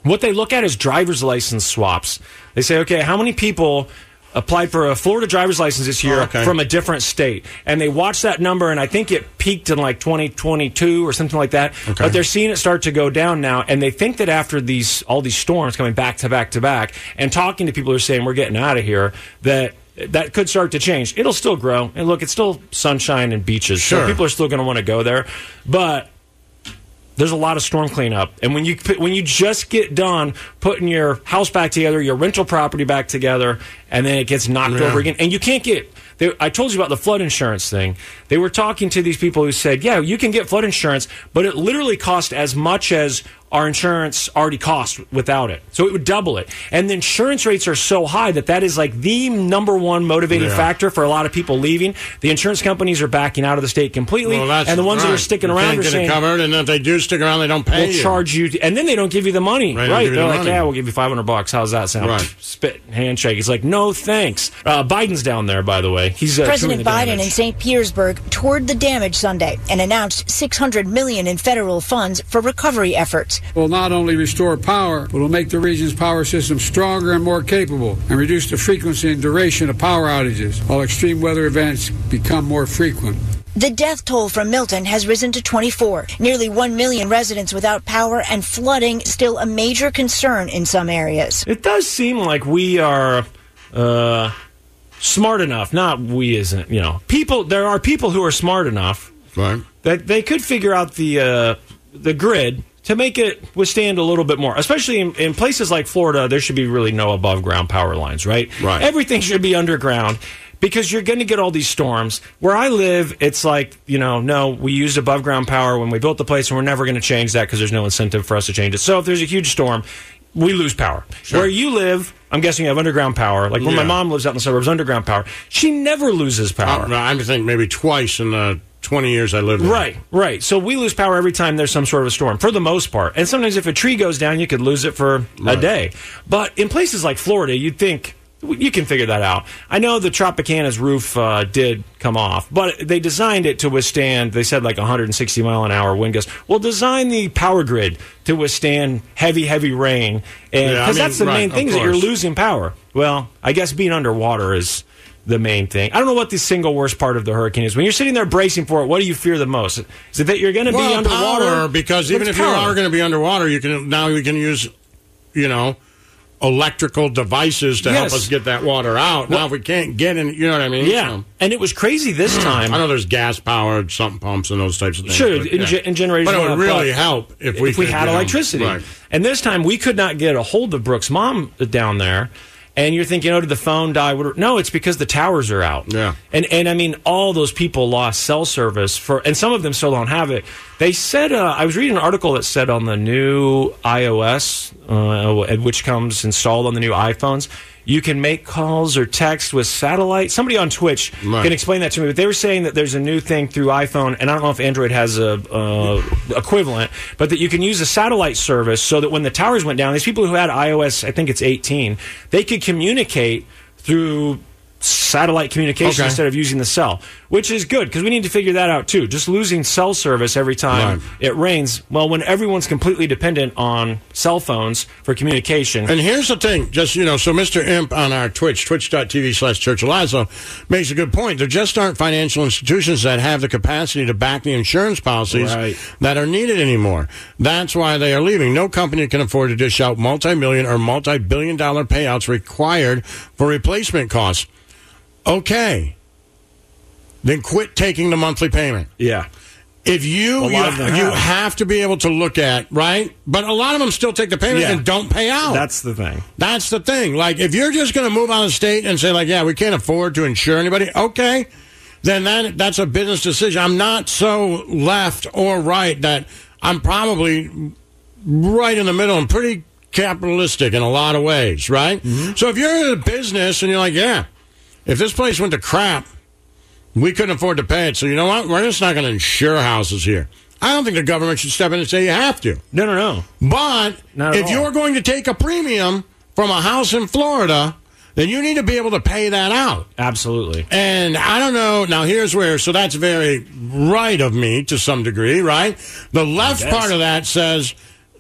What they look at is driver's license swaps. They say, okay, how many people applied for a Florida driver's license this year oh, okay. from a different state? And they watch that number, and I think it peaked in like twenty twenty-two or something like that. Okay. But they're seeing it start to go down now, and they think that after these all these storms coming back to back to back, and talking to people who are saying we're getting out of here, that that could start to change. It'll still grow. And look, it's still sunshine and beaches. Sure. So people are still going to want to go there. But there's a lot of storm cleanup. And when you when you just get done putting your house back together, your rental property back together, and then it gets knocked yeah. over again, and you can't get... They, I told you about the flood insurance thing. They were talking to these people who said, yeah, you can get flood insurance, but it literally costs as much as our insurance already cost without it. So it would double it. And the insurance rates are so high that that is like the number one motivating yeah. factor for a lot of people leaving. The insurance companies are backing out of the state completely. Well, that's and the ones right. that are sticking you around can't are get saying... it covered, and if they do stick around, they don't pay We'll you. charge you, and then they don't give you the money. Right, Right? give you They're the like, money. yeah, we'll give you five hundred bucks. How's that sound? Right. Spit, handshake. It's like, no, thanks. Uh, Biden's down there, by the way. He's uh, President touring the Biden damage. in Saint Petersburg toured the damage Sunday and announced six hundred million dollars in federal funds for recovery efforts. Will not only restore power, but will make the region's power system stronger and more capable and reduce the frequency and duration of power outages while extreme weather events become more frequent. The death toll from Milton has risen to twenty-four. Nearly one million residents without power, and flooding still a major concern in some areas. It does seem like we are uh, smart enough. Not we isn't, you know. People. There are people who are smart enough Right. that they could figure out the uh, the grid to make it withstand a little bit more. Especially in, in places like Florida, there should be really no above ground power lines, right? Right. Everything should be underground, because you're going to get all these storms. Where I live, it's like, you know, no, we used above ground power when we built the place, and we're never going to change that because there's no incentive for us to change it. So if there's a huge storm, we lose power. Sure. Where you live, I'm guessing you have underground power. Like when Yeah. my mom lives out in the suburbs, underground power. She never loses power. Uh, I think maybe twice in the twenty years I lived there. Right, right. So we lose power every time there's some sort of a storm, for the most part. And sometimes if a tree goes down, you could lose it for Right. a day. But in places like Florida, you'd think you can figure that out. I know the Tropicana's roof uh, did come off, but they designed it to withstand, they said like one hundred sixty mile an hour wind gusts. Well, design the power grid to withstand heavy, heavy rain. And Yeah, I because mean, that's the right, main of thing, is that you're course. losing power. Well, I guess being underwater is the main thing. I don't know what the single worst part of the hurricane is. When you're sitting there bracing for it, what do you fear the most? Is it that you're going to Well, be underwater? power, because even What's if you power? are going to be underwater, you can now you can use, you know, electrical devices to help Yes. us get that water out. Now, if we can't get in, you know what I mean? Yeah, So- and it was crazy this time. I know there's gas powered sump pumps and those types of things. Sure, but, in, yeah. ge- in generators. But it would uh, really but help if we if we could, had you know, electricity. right. And this time we could not get a hold of Brooke's mom down there. And you're thinking, oh, did the phone die? No, it's because the towers are out. Yeah. And and I mean, all those people lost cell service for, and some of them still don't have it. They said, uh, I was reading an article that said on the new iOS, uh, which comes installed on the new iPhones, you can make calls or text with satellite. Somebody on Twitch Right. can explain that to me. But they were saying that there's a new thing through iPhone, and I don't know if Android has a uh, equivalent, but that you can use a satellite service so that when the towers went down, these people who had iOS, I think it's eighteen, they could communicate through satellite communication Okay. instead of using the cell, which is good because we need to figure that out too. Just losing cell service every time Right. it rains, well, when everyone's completely dependent on cell phones for communication. And here's the thing, just, you know, so Mister Imp on our Twitch, twitch.tv slash Church of Lazlo, makes a good point. There just aren't financial institutions that have the capacity to back the insurance policies Right. that are needed anymore. That's why they are leaving. No company can afford to dish out multi-million or multi-billion dollar payouts required for replacement costs. Okay. Then quit taking the monthly payment. yeah. If you A lot you, of them you have. have to be able to look at, right? But a lot of them still take the payment Yeah. and don't pay out. That's the thing. That's the thing. Like, if you're just going to move out of state and say, like, yeah, we can't afford to insure anybody, okay, then that that's a business decision. I'm not so left or right that I'm probably right in the middle and pretty capitalistic in a lot of ways, right? Mm-hmm. So if you're in a business and you're like, yeah, if this place went to crap, we couldn't afford to pay it, so you know what? We're just not going to insure houses here. I don't think the government should step in and say you have to. No, no, no. But Not at if all. you're going to take a premium from a house in Florida, then you need to be able to pay that out. Absolutely. And I don't know. Now, here's where, so that's very right of me to some degree, right? The left guess. part of that says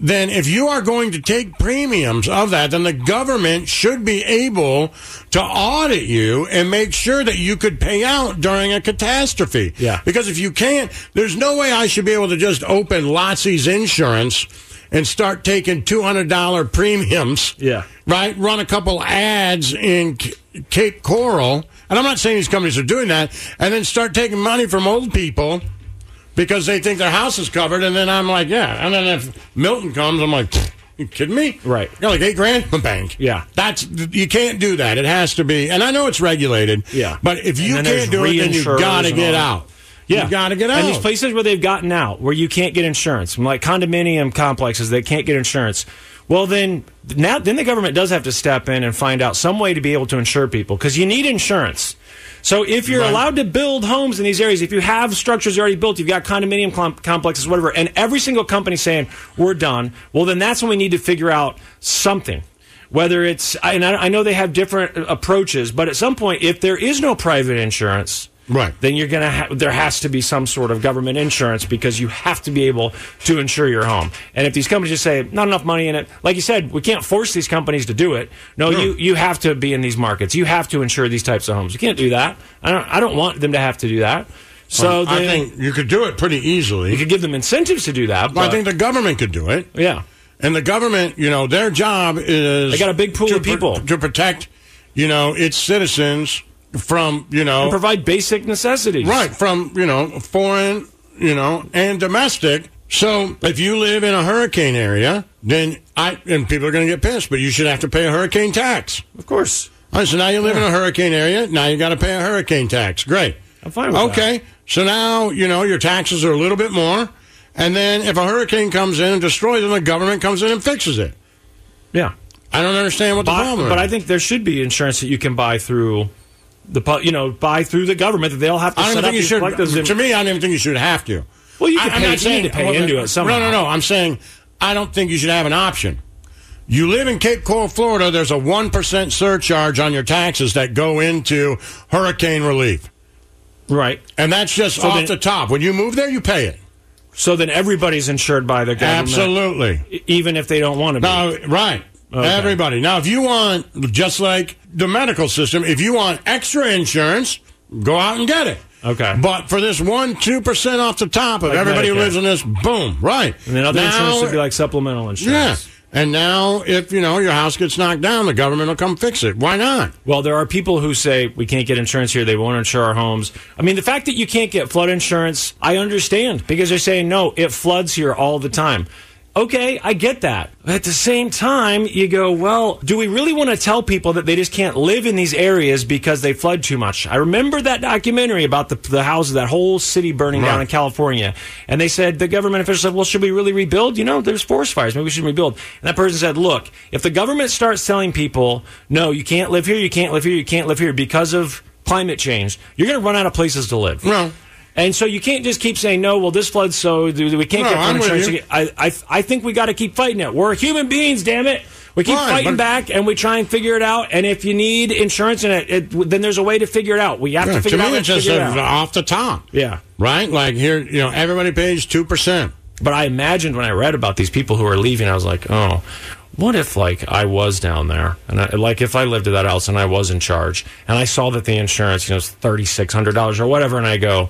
then if you are going to take premiums of that, then the government should be able to audit you and make sure that you could pay out during a catastrophe. Yeah. Because if you can't, there's no way I should be able to just open Lotsy's Insurance and start taking two hundred dollars premiums. Yeah. Right? Run a couple ads in C- Cape Coral. And I'm not saying these companies are doing that. And then start taking money from old people because they think their house is covered. And then I'm like, yeah. And then if Milton comes, I'm like, you kidding me? Right. Got like eight grand in the bank. Yeah. That's, you can't do that. It has to be. And I know it's regulated. Yeah. But if you And then can't do there's it, then you've reinsurers got to and get all out. Yeah. You've got to get out. And these places where they've gotten out, where you can't get insurance, like condominium complexes, they can't get insurance. Well, then now, then the government does have to step in and find out some way to be able to insure people, because you need insurance. So if you're Right. allowed to build homes in these areas, if you have structures already built, you've got condominium com- complexes, whatever, and every single company saying, we're done, well, then that's when we need to figure out something. Whether it's, and I know they have different approaches, but at some point, if there is no private insurance, right, then you're gonna ha- there has to be some sort of government insurance, because you have to be able to insure your home. And if these companies just say not enough money in it, like you said, we can't force these companies to do it. No, No. you you have to be in these markets. You have to insure these types of homes. You can't do that. I don't I don't want them to have to do that. So Um, I then think you could do it pretty easily. you could give them incentives to do that. Well, But I think the government could do it. yeah, And the government, you know, their job is... They got a big pool to of people. pr- to protect, you know, its citizens from, you know... and provide basic necessities. Right, from, you know, foreign, you know, and domestic. So if you live in a hurricane area, then I... And people are going to get pissed, but you should have to pay a hurricane tax. Of course. All right, so now you live in a hurricane area, now you got to pay a hurricane tax. Great. I'm fine with that. Okay, so now, you know, your taxes are a little bit more. And then if a hurricane comes in and destroys them, the government comes in and fixes it. Yeah. I don't understand what the Buy- problem is. but I think there should be insurance that you can buy through the, pu- you know, buy through the government, that they'll have to I don't set up think you these should. collectives and- To me, I don't even think you should have to. Well, you I- can I'm pay, not you saying- need to pay well, into it somehow. No, no, no. I'm saying I don't think you should have an option. You live in Cape Coral, Florida, there's a one percent surcharge on your taxes that go into hurricane relief. Right. And that's just So off then- the top. When you move there, you pay it. So then everybody's insured by the government. Absolutely. e- Even if they don't want to be. Now, right. Okay. Everybody. Now, if you want, just like the medical system, if you want extra insurance, go out and get it. Okay. But for this one, two percent off the top of Like everybody who Medicare. lives in this, boom, right. And then other Now- insurance would be like supplemental Yeah. insurance. And now, if, you know, your house gets knocked down, the government will come fix it. Why not? Well, there are people who say we can't get insurance here. They won't insure our homes. I mean, the fact that you can't get flood insurance, I understand, because they're saying, no, it floods here all the time. Okay, I get that. But at the same time, you go, well, do we really want to tell people that they just can't live in these areas because they flood too much? I remember that documentary about the, the houses, that whole city burning down Right. in California. And they said, the government officials said, well, should we really rebuild? You know, there's forest fires. Maybe we should rebuild. And that person said, look, if the government starts telling people, no, you can't live here, you can't live here, you can't live here because of climate change, you're going to run out of places to live. No. And so you can't just keep saying, no, well, this floods, so we can't No, get I'm flood with insurance. you. I, I, I think we got to keep fighting it. We're human beings, damn it. We keep Right, fighting but- back, and we try and figure it out. And if you need insurance, and it, it, then there's a way to figure it out. We have Yeah, to to figure it out. me, Let's it's just figure it uh, out. off the top. Yeah. Right? Like here, you know, everybody pays two percent. But I imagined when I read about these people who are leaving, I was like, oh, what if, like, I was down there, and I, like, if I lived at that house and I was in charge, and I saw that the insurance, you know, was thirty-six hundred dollars or whatever, and I go,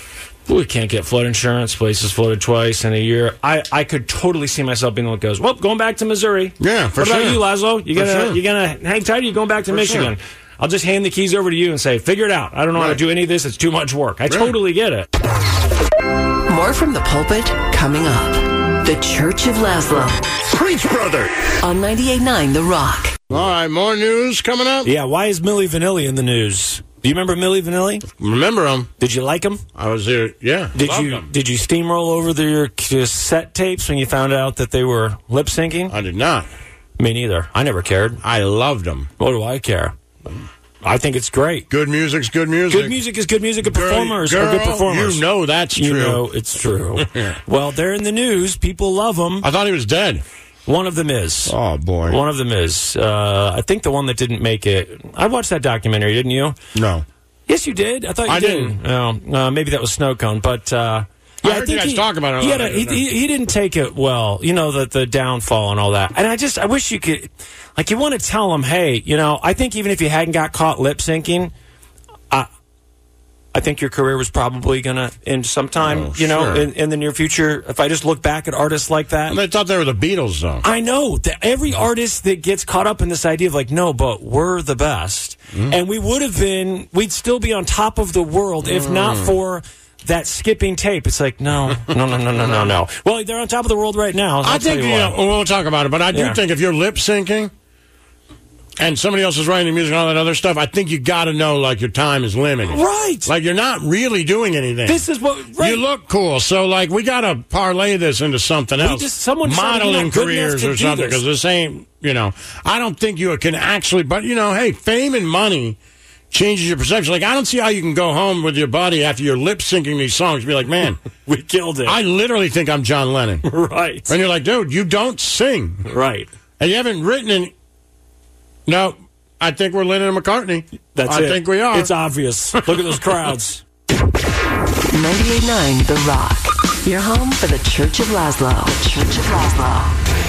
we can't get flood insurance. Place is flooded twice in a year. I, I could totally see myself being the one that goes, well, going back to Missouri. Yeah, for what sure. about you, Laszlo? You For gonna sure. you gonna hang tight? Or you going back to For Michigan? sure. I'll just hand the keys over to you and say, figure it out. I don't know how to Right. do any of this. It's too much work. I totally get it. More from the pulpit coming up. The Church of Laszlo. Preach, brother! On ninety-eight point nine The Rock. All right, more news coming up. Yeah, why is Milli Vanilli in the news? Do you remember Milli Vanilli? Remember him? Did you like him? I was there. Yeah. Did loved you him. did you steamroll over the, your cassette tapes when you found out that they were lip syncing? I did not. Me neither. I never cared. I loved him. What do I care? I think it's great. Good music's good music. Good music is good music. Good Girl- performers girl, are good performers. You know that's true. You know it's true. Well, they're in the news. People love them. I thought he was dead. One of them is. Oh, boy. One of them is. Uh, I think the one that didn't make it. I watched that documentary, didn't you? No. Yes, you did. I thought you I did. didn't. Oh, uh, maybe that was Snow Cone, but uh, I heard you guys he, talk about it. He, had a, he, he, he didn't take it well, you know, the, the downfall and all that. And I just, I wish you could, like, you want to tell him, hey, you know, I think even if you hadn't got caught lip syncing, I, I think your career was probably going to end sometime, oh, you know, sure. in, in the near future. If I just look back at artists like that. They thought they were the Beatles, though. I know. That every artist that gets caught up in this idea of like, no, but we're the best. Mm. And we would have been, we'd still be on top of the world if mm. not for that skipping tape. It's like, no, no, no, no, no, no, no. Well, they're on top of the world right now. I'll I think, you, you know, we'll talk about it, but I do yeah. think if you're lip syncing, and somebody else is writing the music and all that other stuff, I think you got to know, like, your time is limited. Right. Like, you're not really doing anything. This is what... Right. You look cool, so, like, we got to parlay this into something else. Just, someone modeling careers or something, because this ain't, you know... I don't think you can actually... But, you know, hey, fame and money changes your perception. Like, I don't see how you can go home with your buddy after you're lip-syncing these songs and be like, man... we killed it. I literally think I'm John Lennon. Right. And you're like, dude, you don't sing. Right. And you haven't written any... No... I think we're Lennon and McCartney. That's I it. think we are. It's obvious. Look at those crowds. ninety-eight point nine The Rock. Your home for the Church of Laszlo. The Church of Laszlo.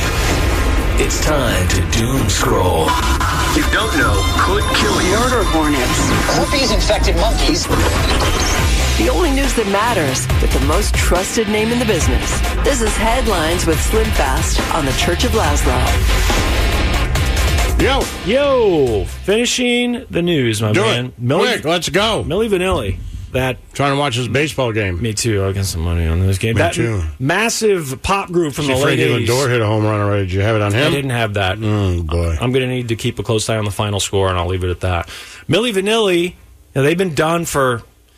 It's time to doom scroll. You don't know could kill you. Murder hornets. Herpes-infected monkeys. The only news that matters with the most trusted name in the business. This is Headlines with Slim Fast on the Church of Laszlo. Yo. Yo. Finishing the news, my Do man. it. Millie, Quick, let's go. Millie Vanilli. That Trying to watch this baseball game. Me too. I'll get some money on this game. Me that too. Massive pop group from See the late Frankie eighties. Lindor hit a home run already. Did you have it on him? I didn't have that. Oh, boy. I'm going to need to keep a close eye on the final score, and I'll leave it at that. Millie Vanilli, you know, they've been done for,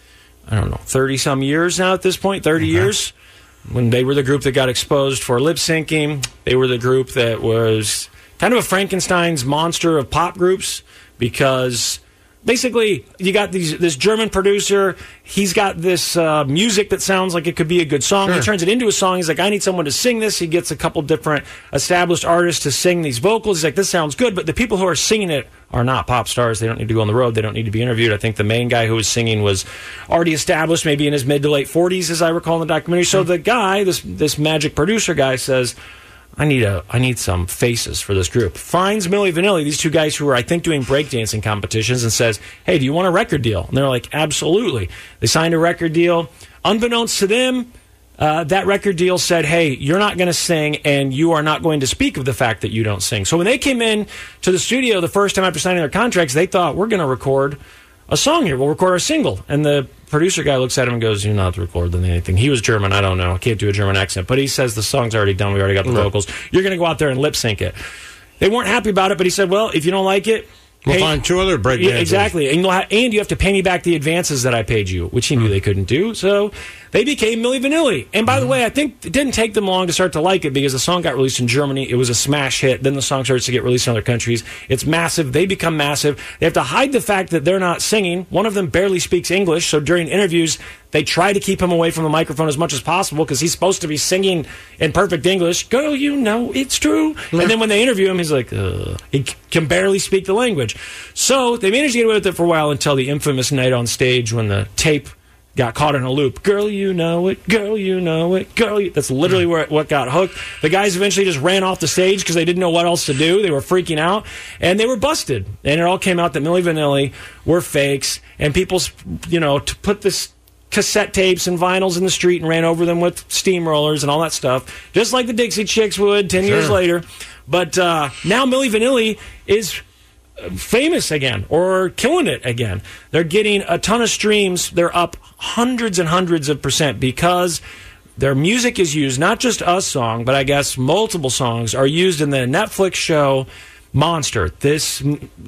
I don't know, thirty-some years now at this point, thirty Okay. years. When they were the group that got exposed for lip syncing, they were the group that was kind of a Frankenstein's monster of pop groups, because basically you got these this German producer. He's got this uh, music that sounds like it could be a good song. Sure. He turns it into a song. He's like, I need someone to sing this. He gets a couple different established artists to sing these vocals. He's like, this sounds good, but the people who are singing it are not pop stars. They don't need to go on the road. They don't need to be interviewed. I think the main guy who was singing was already established, maybe in his mid to late forties, as I recall in the documentary. So the guy, this this magic producer guy, says, I need a, I need some faces for this group. Finds Millie Vanilli, these two guys who are, I think, doing breakdancing competitions, and says, hey, do you want a record deal? And they're like, absolutely. They signed a record deal. Unbeknownst to them, uh, that record deal said, hey, you're not going to sing, and you are not going to speak of the fact that you don't sing. So when they came in to the studio the first time after signing their contracts, they thought, we're going to record a song here. We'll record our single. And the producer guy looks at him and goes, you're not recording anything. He was German. I don't know. I can't do a German accent. But he says the song's already done. We already got the vocals. You're going to go out there and lip sync it. They weren't happy about it, but he said, well, if you don't like it, we'll pay, find two other break yeah, dancers. exactly. And, you'll ha- and you have to pay me back the advances that I paid you, which he knew they couldn't do. So they became Milli Vanilli. And by the way, I think it didn't take them long to start to like it, because the song got released in Germany. It was a smash hit. Then the song starts to get released in other countries. It's massive. They become massive. They have to hide the fact that they're not singing. One of them barely speaks English, so during interviews, they try to keep him away from the microphone as much as possible, because he's supposed to be singing in perfect English. Girl, you know it's true. And then when they interview him, he's like, Ugh. He c- can barely speak the language. So they managed to get away with it for a while, until the infamous night on stage when the tape got caught in a loop. Girl, you know it. Girl, you know it. Girl, you... That's literally where, what got hooked. The guys eventually just ran off the stage because they didn't know what else to do. They were freaking out, and they were busted. And it all came out that Milli Vanilli were fakes, and people, you know, to put this cassette tapes and vinyls in the street and ran over them with steamrollers and all that stuff, just like the Dixie Chicks would ten sure. years later. But uh, now Milli Vanilli is famous again, or killing it again. They're getting a ton of streams. They're up hundreds and hundreds of percent, because their music is used, not just a song, but I guess multiple songs are used in the Netflix show Monster. This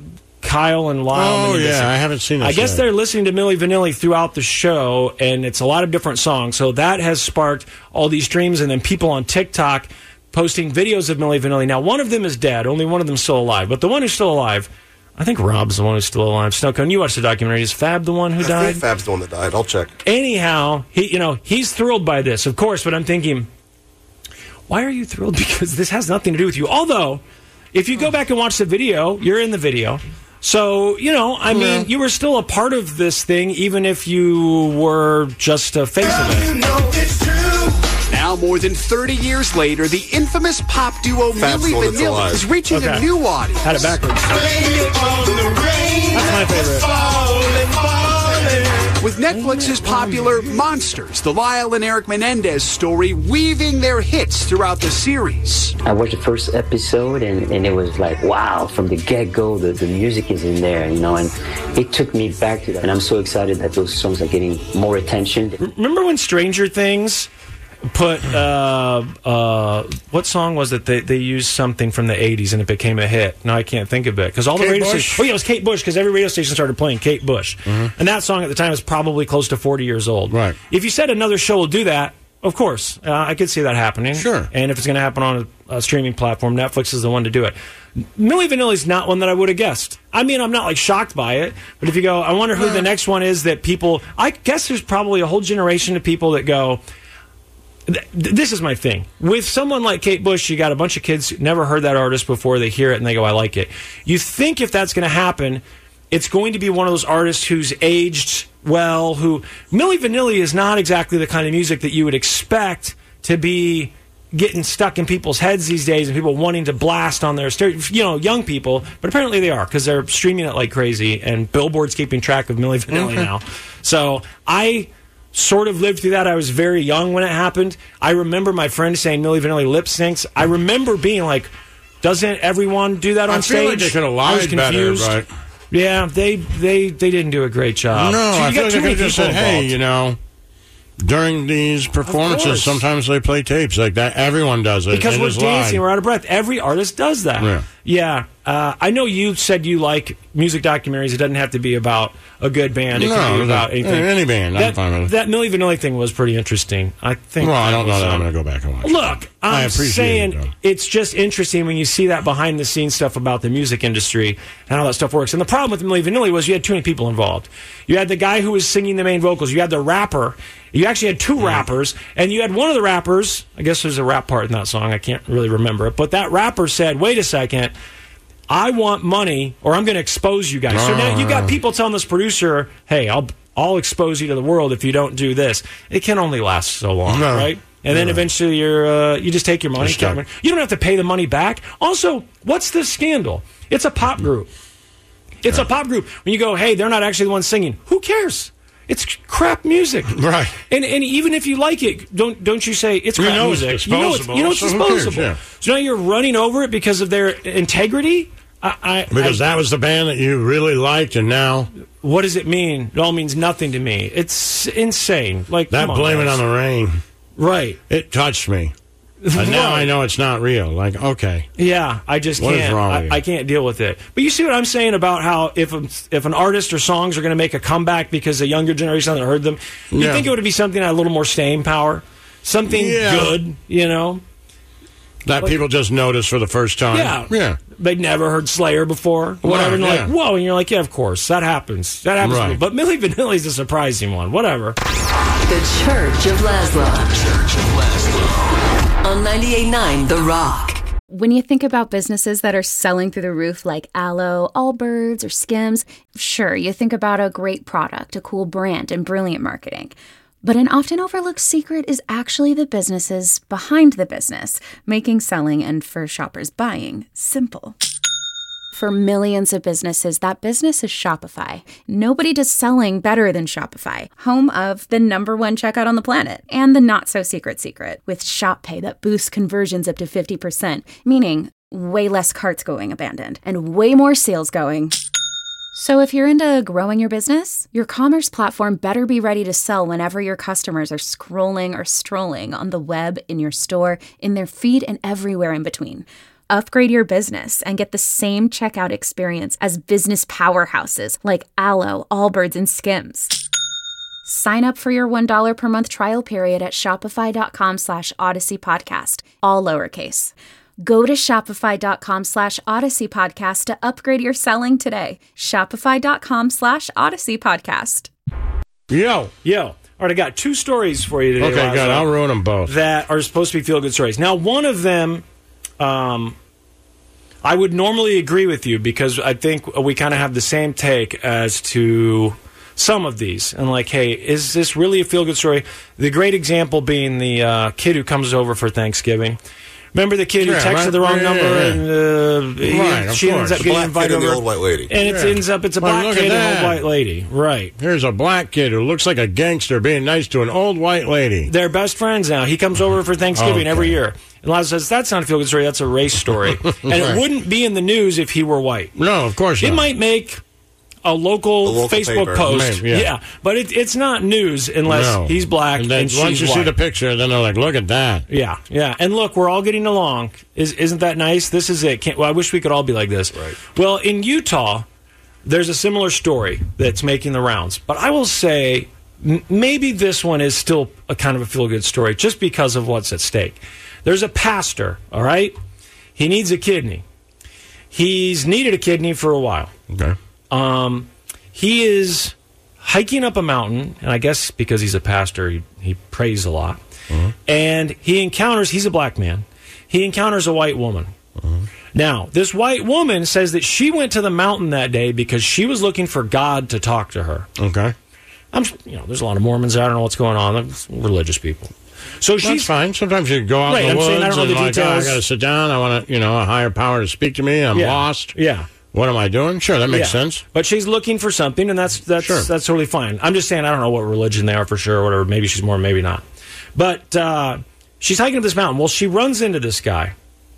Kyle and Lyle. Oh, yeah, I haven't seen this I guess yet. they're listening to Milli Vanilli throughout the show, and it's a lot of different songs. So that has sparked all these streams, and then people on TikTok posting videos of Milli Vanilli. Now, one of them is dead. Only one of them is still alive. But the one who's still alive, I think Rob's the one who's still alive. Snowcone, you watched the documentary. Is Fab the one who I died? think Fab's the one that died. I'll check. Anyhow, he, you know, he's thrilled by this, of course, but I'm thinking, why are you thrilled? Because this has nothing to do with you. Although, if you go back and watch the video, you're in the video. So, you know, I mean, yeah. you were still a part of this thing, even if you were just a face of it. You know it's true. Now, more than thirty years later, the infamous pop duo Fats Milli one that's Vanilli alive. is reaching Okay. a new audience. Had it backwards. That's my favorite. With Netflix's popular Monsters, the Lyle and Eric Menendez story weaving their hits throughout the series. I watched the first episode and, and it was like, wow, from the get-go, the, the music is in there, you know, and it took me back to that. And I'm so excited that those songs are getting more attention. Remember when Stranger Things put, uh, uh, what song was it? They, they used something from the eighties and it became a hit. Now I can't think of it. Because all the Kate radio Bush? stations. Oh, yeah, it was Kate Bush because every radio station started playing Kate Bush. Mm-hmm. And that song at the time was probably close to forty years old. Right. If you said another show will do that, of course, uh, I could see that happening. Sure. And if it's going to happen on a, a streaming platform, Netflix is the one to do it. Milli Vanilli's not one that I would have guessed. I mean, I'm not like shocked by it, but if you go, I wonder who the next one is that people. I guess there's probably a whole generation of people that go. Th- this is my thing. With someone like Kate Bush, you got a bunch of kids who never heard that artist before. They hear it and they go, I like it. You think if that's going to happen, it's going to be one of those artists who's aged well, who... Milli Vanilli is not exactly the kind of music that you would expect to be getting stuck in people's heads these days and people wanting to blast on their stereo, you know, young people, but apparently they are because they're streaming it like crazy and Billboard's keeping track of Milli Vanilli Okay. now. So I sort of lived through that. I was very young when it happened. I remember my friend saying Milli Vanilli lip syncs. I remember being like, doesn't everyone do that on I stage? feel like they could have I was lied better, confused. but Yeah, they, they they didn't do a great job. no, So you I got feel like too they many could have just people said, hey, involved. you know, during these performances, course. sometimes they play tapes like that. Everyone does it. Because They we're just dancing, lied. we're out of breath. Every artist does that. Yeah. Yeah. Uh, I know you said you like music documentaries. It doesn't have to be about a good band. It No, can be that- about anything. any band, I'm That, fine with it. that Milli Vanilli thing was pretty interesting. I think. Well, I don't know was, that I'm um, going to go back and watch it. Look, I I'm appreciate saying it, though. it's just interesting when you see that behind the scenes stuff about the music industry and how that stuff works. And the problem with Milli Vanilli was you had too many people involved. You had the guy who was singing the main vocals. You had the rapper. You actually had two rappers, and you had one of the rappers. I guess there's a rap part in that song. I can't really remember it, but that rapper said, "Wait a second, I want money, or I'm going to expose you guys." So now you got people telling this producer, "Hey, I'll I'll expose you to the world if you don't do this." It can only last so long, No. right? And then No. eventually you're uh, you just take your money. You're stuck. You don't have to pay the money back. Also, what's this scandal? It's a pop group. It's a pop group. When you go, hey, they're not actually the ones singing. Who cares? It's crap music, Right. And and even if you like it, don't don't you say it's You crap know it's music? You know it's disposable, you know it's so who cares? disposable. Yeah. So now you're running over it because of their integrity. I, I, Because I, that was the band that you really liked, and now what does it mean? It all means nothing to me. It's insane. Like that come on, blame it guys. on the rain. Right. It touched me. And now Right. I know it's not real. Like, okay. Yeah, I just What is can't. wrong with I, you? I can't deal with it. But you see what I'm saying about how if a, if an artist or songs are going to make a comeback because the younger generation hasn't heard them, you Yeah. think it would be something that had a little more staying power, something Yeah. good, you know? That Like- people just noticed for the first time. Yeah, Yeah. They'd never heard Slayer before, or whatever. Right, and they're yeah. like, whoa, and you're like, yeah, of course, that happens. That happens. Right. But Milli Vanilli's a surprising one. Whatever. The Church of Laszlo. Church of Laszlo. On ninety-eight point nine The Rock. When you think about businesses that are selling through the roof like Aloe, Allbirds, or Skims, sure, you think about a great product, a cool brand, and brilliant marketing. But an often overlooked secret is actually the businesses behind the business, making selling and, for shoppers, buying simple. For millions of businesses, that business is Shopify. Nobody does selling better than Shopify, home of the number one checkout on the planet, and the not-so-secret secret, with Shop Pay that boosts conversions up to fifty percent, meaning way less carts going abandoned, and way more sales going. So if you're into growing your business, your commerce platform better be ready to sell whenever your customers are scrolling or strolling on the web, in your store, in their feed, and everywhere in between. Upgrade your business and get the same checkout experience as business powerhouses like Aloe, Allbirds, and Skims. Sign up for your one dollar per month trial period at shopify.com slash Odyssey Podcast, all lowercase. Go to shopify.com slash Odyssey Podcast to upgrade your selling today. Shopify.com slash Odyssey Podcast. Yo. Yo. All right, I got two stories for you today. Okay, Laszlo, good. I'll ruin them both. That are supposed to be feel-good stories. Now, one of them, um, I would normally agree with you because I think we kind of have the same take as to some of these and like, hey, is this really a feel-good story? The great example being the uh, kid who comes over for Thanksgiving. Remember the kid who Yeah, texted right. the wrong Yeah, number yeah, and uh, he- Right, of she ends course. up getting Black invited kid and over. the old white lady. And it Yeah. ends up it's a Well, black look at kid and an that. old white lady. Right. Here's a black kid who looks like a gangster being nice to an old white lady. They're best friends now. He comes over for Thanksgiving Okay. every year. And Liza says, that's not a feel-good story, that's a race story. And Right. it wouldn't be in the news if he were white. No, of course not. It might make a local, A local Facebook paper. post. Maybe, yeah. But it, it's not news unless No. he's black and, then she's once you white. see the picture, then they're like, look at that. Yeah, yeah. And look, we're all getting along. Is, isn't that nice? This is it. Can't, well, I wish we could all be like this. Right. Well, in Utah, there's a similar story that's making the rounds. But I will say m- maybe this one is still a kind of a feel-good story just because of what's at stake. There's a pastor, all right? He needs a kidney. He's needed a kidney for a while. Okay. Um, he is hiking up a mountain, and I guess because he's a pastor, he, he prays a lot. Mm-hmm. And he encounters, he's a black man, he encounters a white woman. Mm-hmm. Now, this white woman says that she went to the mountain that day because she was looking for God to talk to her. Okay. I'm, you know, there's a lot of Mormons. I don't know what's going on. They're religious people. So That's she's fine. Sometimes you go out Right, in the I'm woods saying I don't know and the like, oh, I details. got to sit down. I want to, you know, a higher power to speak to me. I'm Yeah. lost. Yeah. What am I doing? Sure, that makes Yeah. sense. But she's looking for something, and that's that's Sure. that's totally fine. I'm just saying I don't know what religion they are for sure, or whatever. Maybe she's Mormon, maybe not. But uh, she's hiking up this mountain. Well, she runs into this guy,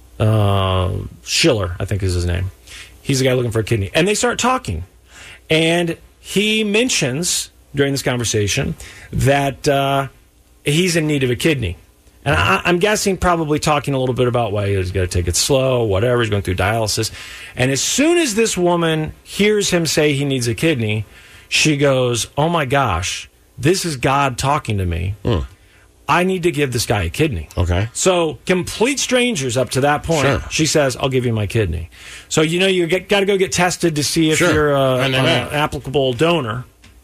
uh, Schiller, I think is his name. He's the guy looking for a kidney, and they start talking. And he mentions during this conversation that uh, he's in need of a kidney. And I, I'm guessing probably talking a little bit about why he's got to take it slow, whatever, he's going through dialysis. And as soon as this woman hears him say he needs a kidney, she goes, oh my gosh, this is God talking to me. Hmm. I need to give this guy a kidney. Okay. So complete strangers up to that point. Sure. She says, I'll give you my kidney. So, you know, you got to go get tested to see if Sure. you're uh, And an they match. applicable donor.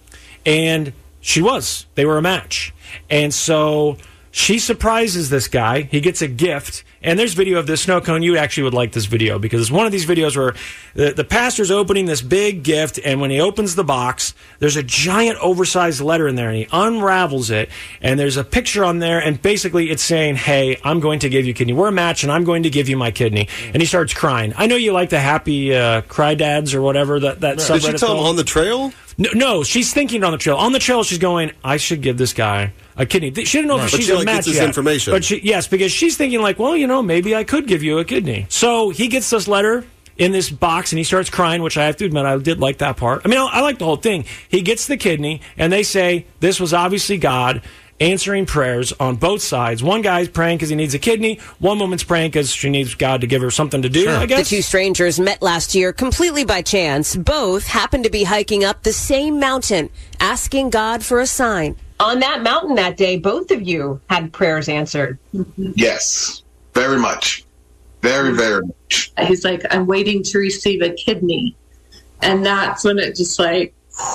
And she was. They were a match. And so she surprises this guy. He gets a gift. And there's video of this. Snow Cone, you actually would like this video because it's one of these videos where the, the pastor's opening this big gift, and when he opens the box, there's a giant oversized letter in there, and he unravels it, and there's a picture on there, and basically it's saying, hey, I'm going to give you a kidney. We're a match, and I'm going to give you my kidney. And he starts crying. I know you like the happy uh, cry dads or whatever that, that subreddit's Did she tell him called. on the trail? No, no, she's thinking on the trail. On the trail, she's going, I should give this guy a kidney. She didn't know Right. if But she's she, a like, match gets his yet. information. But she, yes, because she's thinking like, well, you know, maybe I could give you a kidney. So he gets this letter in this box, and he starts crying, which I have to admit, I did like that part. I mean, I, I like the whole thing. He gets the kidney, and they say this was obviously God answering prayers on both sides. One guy's praying because he needs a kidney. One woman's praying because she needs God to give her something to do, Sure. I guess. The two strangers met last year completely by chance. Both happened to be hiking up the same mountain, asking God for a sign. On that mountain that day, both of you had prayers answered. Yes, very much. Very, very much. He's like, I'm waiting to receive a kidney. And that's when it just like,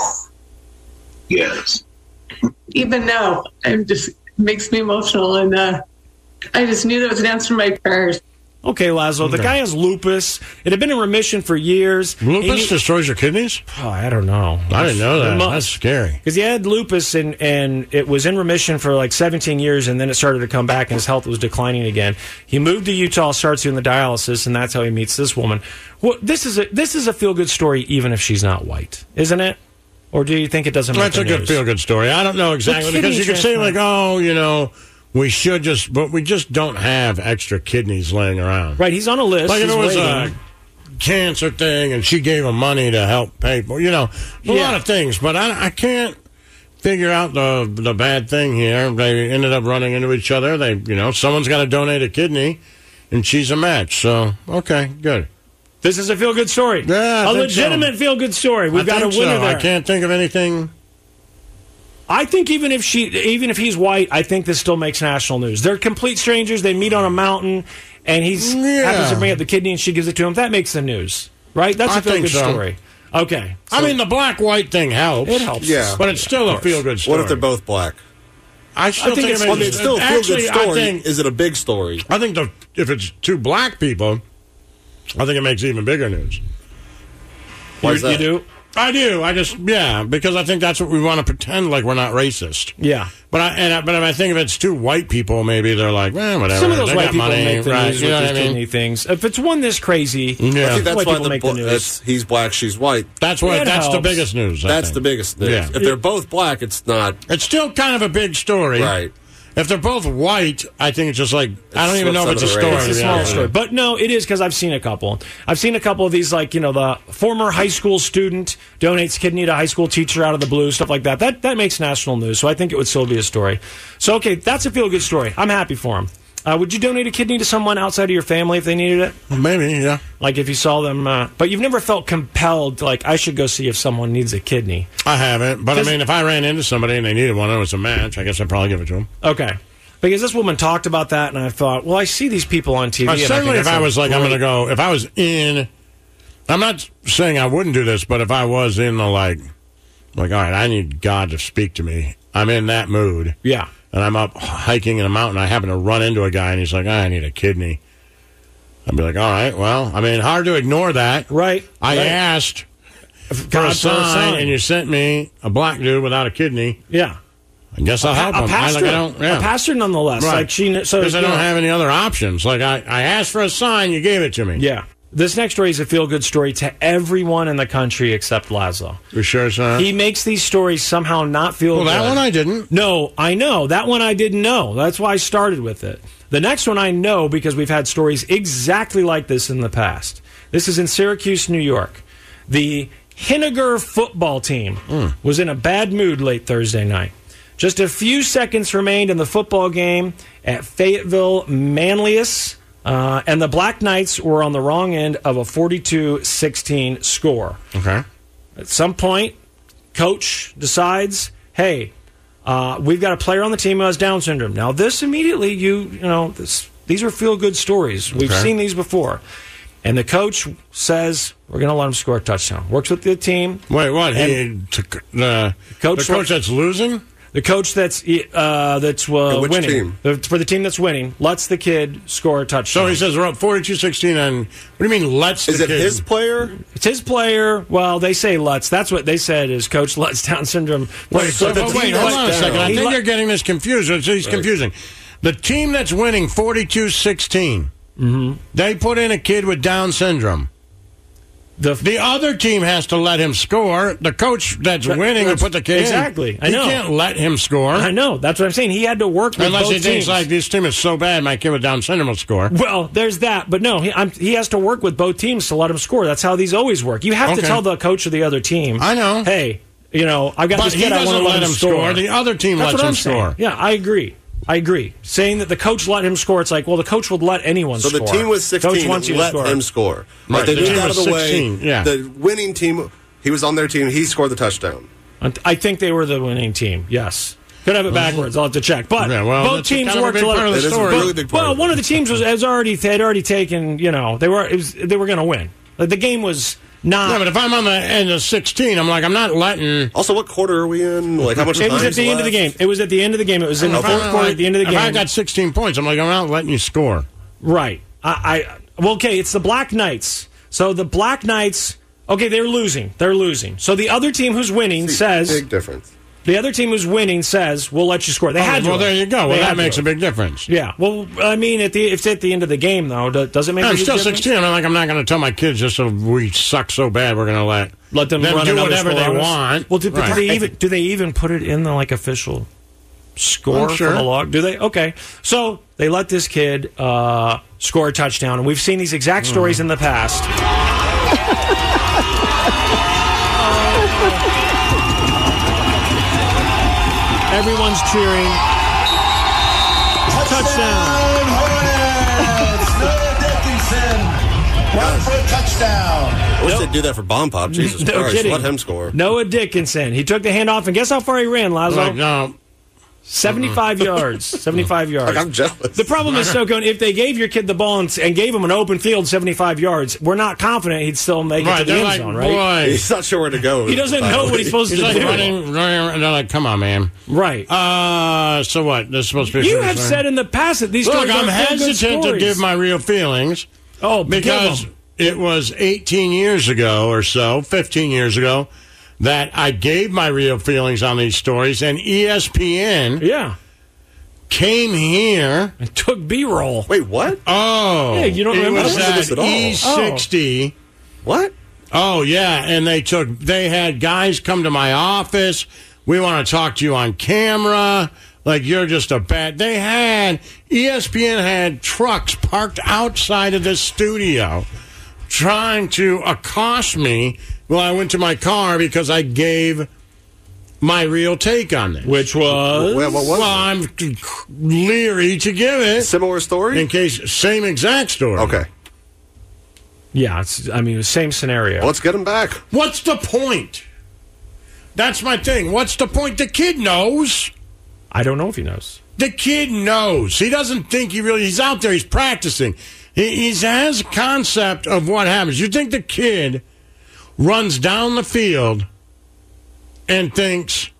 Yes. even now, I'm just makes me emotional. And uh, I just knew that was an answer to my prayers. Okay, Laszlo. The Okay. guy has lupus. It had been in remission for years. Lupus destroys your kidneys? Oh, I don't know. I didn't know that. It must- That's scary. Because he had lupus and, and it was in remission for like seventeen years, and then it started to come back and his health was declining again. He moved to Utah, starts doing the dialysis, and that's how he meets this woman. Well, this is a this is a feel good story, even if she's not white, isn't it? Or do you think it doesn't? That's make a the good news? feel good story. I don't know exactly kidney because you could say transplant. like, oh, you know, we should just, but we just don't have extra kidneys laying around. Right, he's on a list. Like if he's it was waiting. a cancer thing and she gave him money to help pay for, you know, a Yeah. lot of things. But I, I can't figure out the the bad thing here. They ended up running into each other. They, you know, someone's got to donate a kidney, and she's a match. So okay, good. This is a feel good story. Yeah, I a think legitimate so. feel good story. We've I got a think winner so. there. I can't think of anything. I think even if she, even if he's white, I think this still makes national news. They're complete strangers. They meet on a mountain, and he's Yeah. happens to bring up the kidney, and she gives it to him. That makes the news, right? That's a I feel think good so. story. Okay, I mean, the black-white thing helps. It helps. Yeah. But it's still a feel-good story. What if they're both black? I still I think think, it's- it Well, makes- it's still a actually, feel-good story. I think, Is it a big story? I think the, if it's two black people, I think it makes even bigger news. Why you, is that? you do? I do. I just, yeah, because I think that's what we want to pretend like we're not racist. Yeah. But I, and I, but if I think if it's two white people, maybe they're like, well, whatever. Some of those they white got people money, make the right? news You know with what I these mean? kidney things. If it's one this crazy, Yeah. I think that's white why people the, make the bo- news. it's, he's black, she's white. That's what. It That's the helps. biggest news. I That's think. the biggest news. Yeah. If they're both black, it's not. It's still kind of a big story, Right. If they're both white, I think it's just like I don't even slips know if it's a under the story. radar. It's a to be small honest story. with you. But no, it is because I've seen a couple. I've seen a couple of these, like, you know, the former high school student donates kidney to high school teacher out of the blue, stuff like that. That that makes national news, so I think it would still be a story. So, okay, that's a feel-good story. I'm happy for him. Uh, would you donate a kidney to someone outside of your family if they needed it? Maybe, yeah. Like if you saw them, uh, but you've never felt compelled, to, like, I should go see if someone needs a kidney. I haven't, but I mean, if I ran into somebody and they needed one and it was a match, I guess I'd probably give it to them. Okay. Because this woman talked about that, and I thought, well, I see these people on T V. Uh, and I certainly, think if that's I a was like, I'm great- going to go, if I was in, I'm not saying I wouldn't do this, but if I was in the like, like, all right, I need God to speak to me. I'm in that mood. Yeah. And I'm up hiking in a mountain. I happen to run into a guy, and he's like, I need a kidney. I'd be like, all right, well, I mean, hard to ignore that. Right. I right. asked for God a for a sign, sign. and you sent me a black dude without a kidney. Yeah. I guess I'll a, help pa- a him. pastor, I, like, I don't, yeah. a pastor nonetheless. Right. Like she, so Because I you don't know. have any other options. Like, I, I asked for a sign, you gave it to me. Yeah. This next story is a feel-good story to everyone in the country except Laszlo. You sure, son? He makes these stories somehow not feel Well, good. that one I didn't. No, I know. That one I didn't know. That's why I started with it. The next one I know because we've had stories exactly like this in the past. This is in Syracuse, New York. The Hinniger football team Mm. was in a bad mood late Thursday night. Just a few seconds remained in the football game at Fayetteville Manlius, uh, and the Black Knights were on the wrong end of a forty-two sixteen score. Okay. At some point, coach decides, hey, uh, we've got a player on the team who has Down syndrome. Now, this immediately, you you know, this, these are feel-good stories. We've Okay. seen these before. And the coach says, we're going to let him score a touchdown. Works with the team. Wait, what? He, And t- the coach, the coach that's losing? The coach that's uh, that's uh, which winning team? The- for the team that's winning lets the kid score a touchdown. So he says we're up forty-two sixteen, and what do you mean lets Is the it kid? his player? It's his player. Well, they say Lutz. That's what they said is Coach Lutz Down syndrome. Wait, so, the but team wait, that's hold on a down. second. I He think let- you're getting this confused. It's, it's confusing. The team that's winning forty-two sixteen, Mm-hmm. they put in a kid with Down syndrome. The, The other team has to let him score. The coach that's That- winning will that's- put the kid exactly. in. I He know. can't let him score. I know. That's what I'm saying. He had to work with Unless both he thinks teams. like this team is so bad, my kid with Down syndrome will score. Well, there's that, but no, he, I'm, he has to work with both teams to let him score. That's how these always work. You have to Okay. tell the coach of the other team. I know. Hey, you know, I've got But this he kid. I want doesn't to let let him him score. score. The other team That's lets what him I'm saying. score. Yeah, I agree. I agree. Saying that the coach let him score, it's like, well, the coach would let anyone So score. the team was Coach sixteen. wants you Let to score. him score. Right, Like, they the moved team out of was the way. sixteen, yeah. The winning team. He was on their team. He scored the touchdown. I think they were the winning team. Yes. Could have it backwards. I'll have to check. But Yeah, well, both that's teams kind of a worked big to let part of him the It is a story. really big part Well, of one it. of the teams was has already they had already taken. You know, they were it was, they were going to win. Like, the game was not. Yeah, but if I'm on the end of sixteen, I'm like, I'm not letting. Also, what quarter are we in? Like, how much It time was at is the end of the game. left? It was at the end of the game. It was in the If fourth I'm quarter. like- At the end of the if game. I got sixteen points, I'm like, I'm not letting you score. Right. I, I well, okay. It's the Black Knights. So the Black Knights. Okay, they're losing. They're losing. So the other team who's winning says Big difference. the other team who's winning says we'll let you score. They had to. Well, there you go. They Well, had that to makes have. a big difference. Yeah. Well, I mean, at the if it's at the end of the game though, do- does it make? a I'm big still difference? sixteen. I'm like, I'm not going to tell my kids just so we suck so bad, we're going to let Let them, run do another whatever score they on us? want. Well, do, but do Right. they even do they even put it in the like official score I'm sure. from the log? Do they? Okay, so they let this kid uh, score a touchdown, and we've seen these exact stories Mm. in the past. Everyone's cheering. Touchdown! Noah Dickinson, run for a touchdown. I wish Nope. they'd do that for Bomb Pop. Jesus No Christ. kidding. Let him score. Noah Dickinson. He took the handoff, and guess how far he ran, Lazo? Like, no. seventy-five yards. seventy-five yards. Like, I'm jealous. The problem is, Stokone, if they gave your kid the ball and, and gave him an open field seventy-five yards, we're not confident he'd still make it Right, to the they're end like, zone, right? boy. He's not sure where to go. He doesn't know what he's supposed He's to like do. running, running, around, and they're like, come on, man. Right. Uh, so what? This is supposed to be. You a have story? said in the past that these Look, stories I'm are feel-good hesitant to stories. give my real feelings Oh, because give 'em. it was eighteen years ago or so, fifteen years ago, that I gave my real feelings on these stories, and E S P N yeah. came here and took B-roll. Wait, what? Oh. Yeah, you don't it remember was this at at all. E sixty. Oh. What? Oh, yeah, and they took, they had guys come to my office. We want to talk to you on camera. Like, you're just a bad... They had... E S P N had trucks parked outside of this studio trying to accost me while I went to my car because I gave my real take on this. Which was? Well, what was well, it? I'm leery to give it. Similar story? In case... Same exact story. Okay. Yeah, it's, I mean, the same scenario. Well, let's get him back. What's the point? That's my thing. What's the point? The kid knows. I don't know if he knows. The kid knows. He doesn't think he really... He's out there. He's practicing. He he's, has a concept of what happens. You think the kid runs down the field and thinks,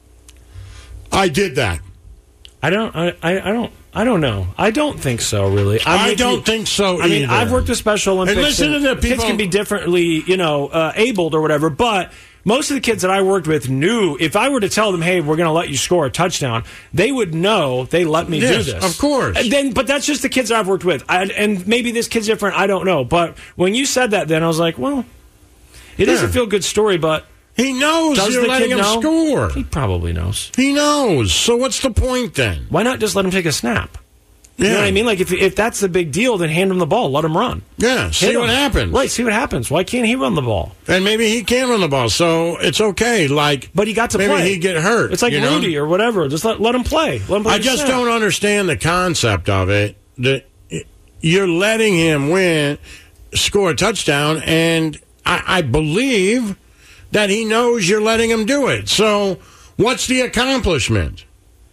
I did that. I don't... I, I, I don't... I don't know. I don't think so, really. I, I don't think so I mean, either. I've worked with Special Olympics. And listen and to the people... Kids can be differently, you know, uh, abled or whatever, but most of the kids that I worked with knew if I were to tell them, hey, we're going to let you score a touchdown, they would know they let me Yes, do this. of course. And then, but that's just the kids that I've worked with. I, and maybe this kid's different. I don't know. But when you said that, then I was like, well, it Yeah. is a feel-good story, but... He knows Does you're the letting kid him know? score. He probably knows. He knows. So what's the point then? Why not just let him take a snap? You Yeah. know what I mean? Like, if if that's the big deal, then hand him the ball. Let him run. Yeah, see Hit what him. happens. Right, see what happens. Why can't he run the ball? And maybe he can run the ball, so it's okay. Like, But he got to maybe play. he'd get hurt. It's like you know? Rudy or whatever. Just let, let him play. Let him play I the just snap. don't understand the concept of it. That you're letting him win, score a touchdown, and I, I believe that he knows you're letting him do it. So what's the accomplishment?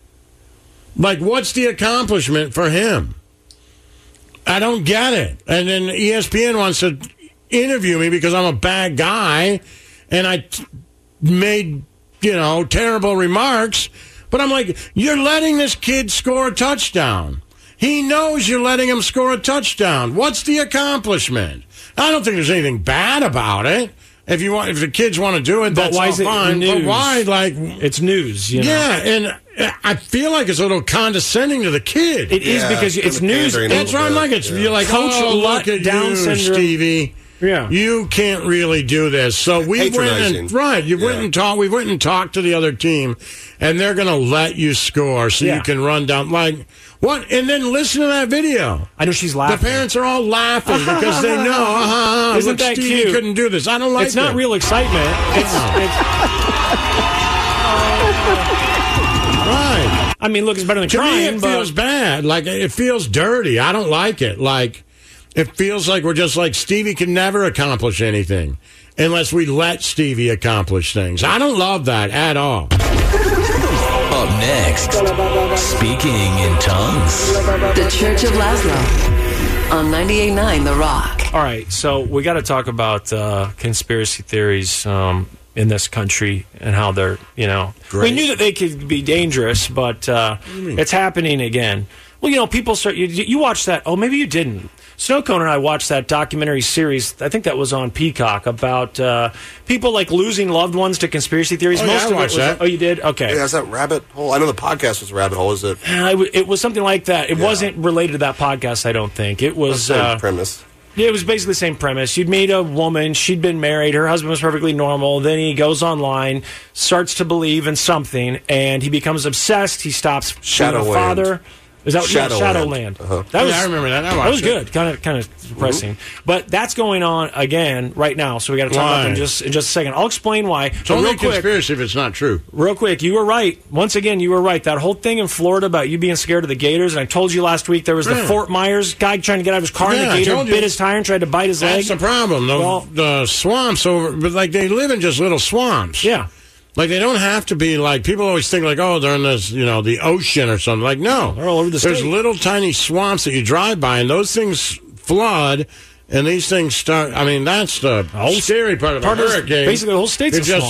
Like, what's the accomplishment for him? I don't get it. And then E S P N wants to interview me because I'm a bad guy and I t- made, you know, terrible remarks. But I'm like, you're letting this kid score a touchdown. He knows you're letting him score a touchdown. What's the accomplishment? I don't think there's anything bad about it. If you want, if the kids want to do it, But that's why all is it fine. news? But why, like, It's news, you know? yeah, and I feel like it's a little condescending to the kid. It is Yeah, because it's kinda news. pandering a That's little right. I'm bit. like, it's, Yeah. you're like, Coach oh, let look at Down you, syndrome- Stevie. Yeah. You can't really do this. So we went Patronizing. and right. You went Yeah. and talked. We went and talked to the other team, and they're going to let you score so Yeah. you can run down. Like what? And then listen to that video. I know she's laughing. The parents are all laughing because they know. Uh-huh, Isn't look, that Stevie cute? couldn't do this. I don't like. It's not that. real excitement. It's, it's right. I mean, look, it's better than To crying, me, it but feels bad. Like, it feels dirty. I don't like it. Like, it feels like we're just like, Stevie can never accomplish anything unless we let Stevie accomplish things. I don't love that at all. Up next, speaking in tongues. The Church of Laszlo on ninety-eight point nine The Rock. all right. So we got to talk about uh, conspiracy theories um, in this country and how they're, you know, we knew that they could be dangerous, but uh, it's happening again. Well, you know, people start. You, you watched that? Oh, maybe you didn't. Snowcone and I watched that documentary series. I think that was on Peacock about uh, people like losing loved ones to conspiracy theories. Oh, yeah, I of it watched was, that. Oh, you did? Okay. Yeah, is that Rabbit Hole? I know the podcast was Rabbit Hole. Is it? Uh, it, w- it was something like that. It Yeah. wasn't related to that podcast. I don't think it was. Same Uh, premise. Yeah, it was basically the same premise. You'd meet a woman, she'd been married, her husband was perfectly normal, then he goes online, starts to believe in something, and he becomes obsessed, he stops being a Shadowland. father. Is that yeah, Shadowland. Shadowland? Uh-huh. That Yeah, was, I remember that. I that watched was it. good. Kind of, kind of depressing. But that's going on again right now. So we got to talk about that in Why? just in just a second. I'll explain why. It's But only real a quick, conspiracy if it's not true. real quick, you were right. Once again, you were right. That whole thing in Florida about you being scared of the gators, and I told you last week there was the Yeah. Fort Myers guy trying to get out of his car, Yeah, and I the gator told you. bit his tire and tried to bite his leg. That's the problem. The, Well- the swamps over, but like they live in just little swamps. Yeah. Like they don't have to be like people always think like, oh, they're in this, you know, the ocean or something. Like no, They're all over the There's state. little tiny swamps that you drive by, and those things flood, and these things start. I mean, that's the whole scary part of part a of- hurricane. basically the whole state's It a just swamp.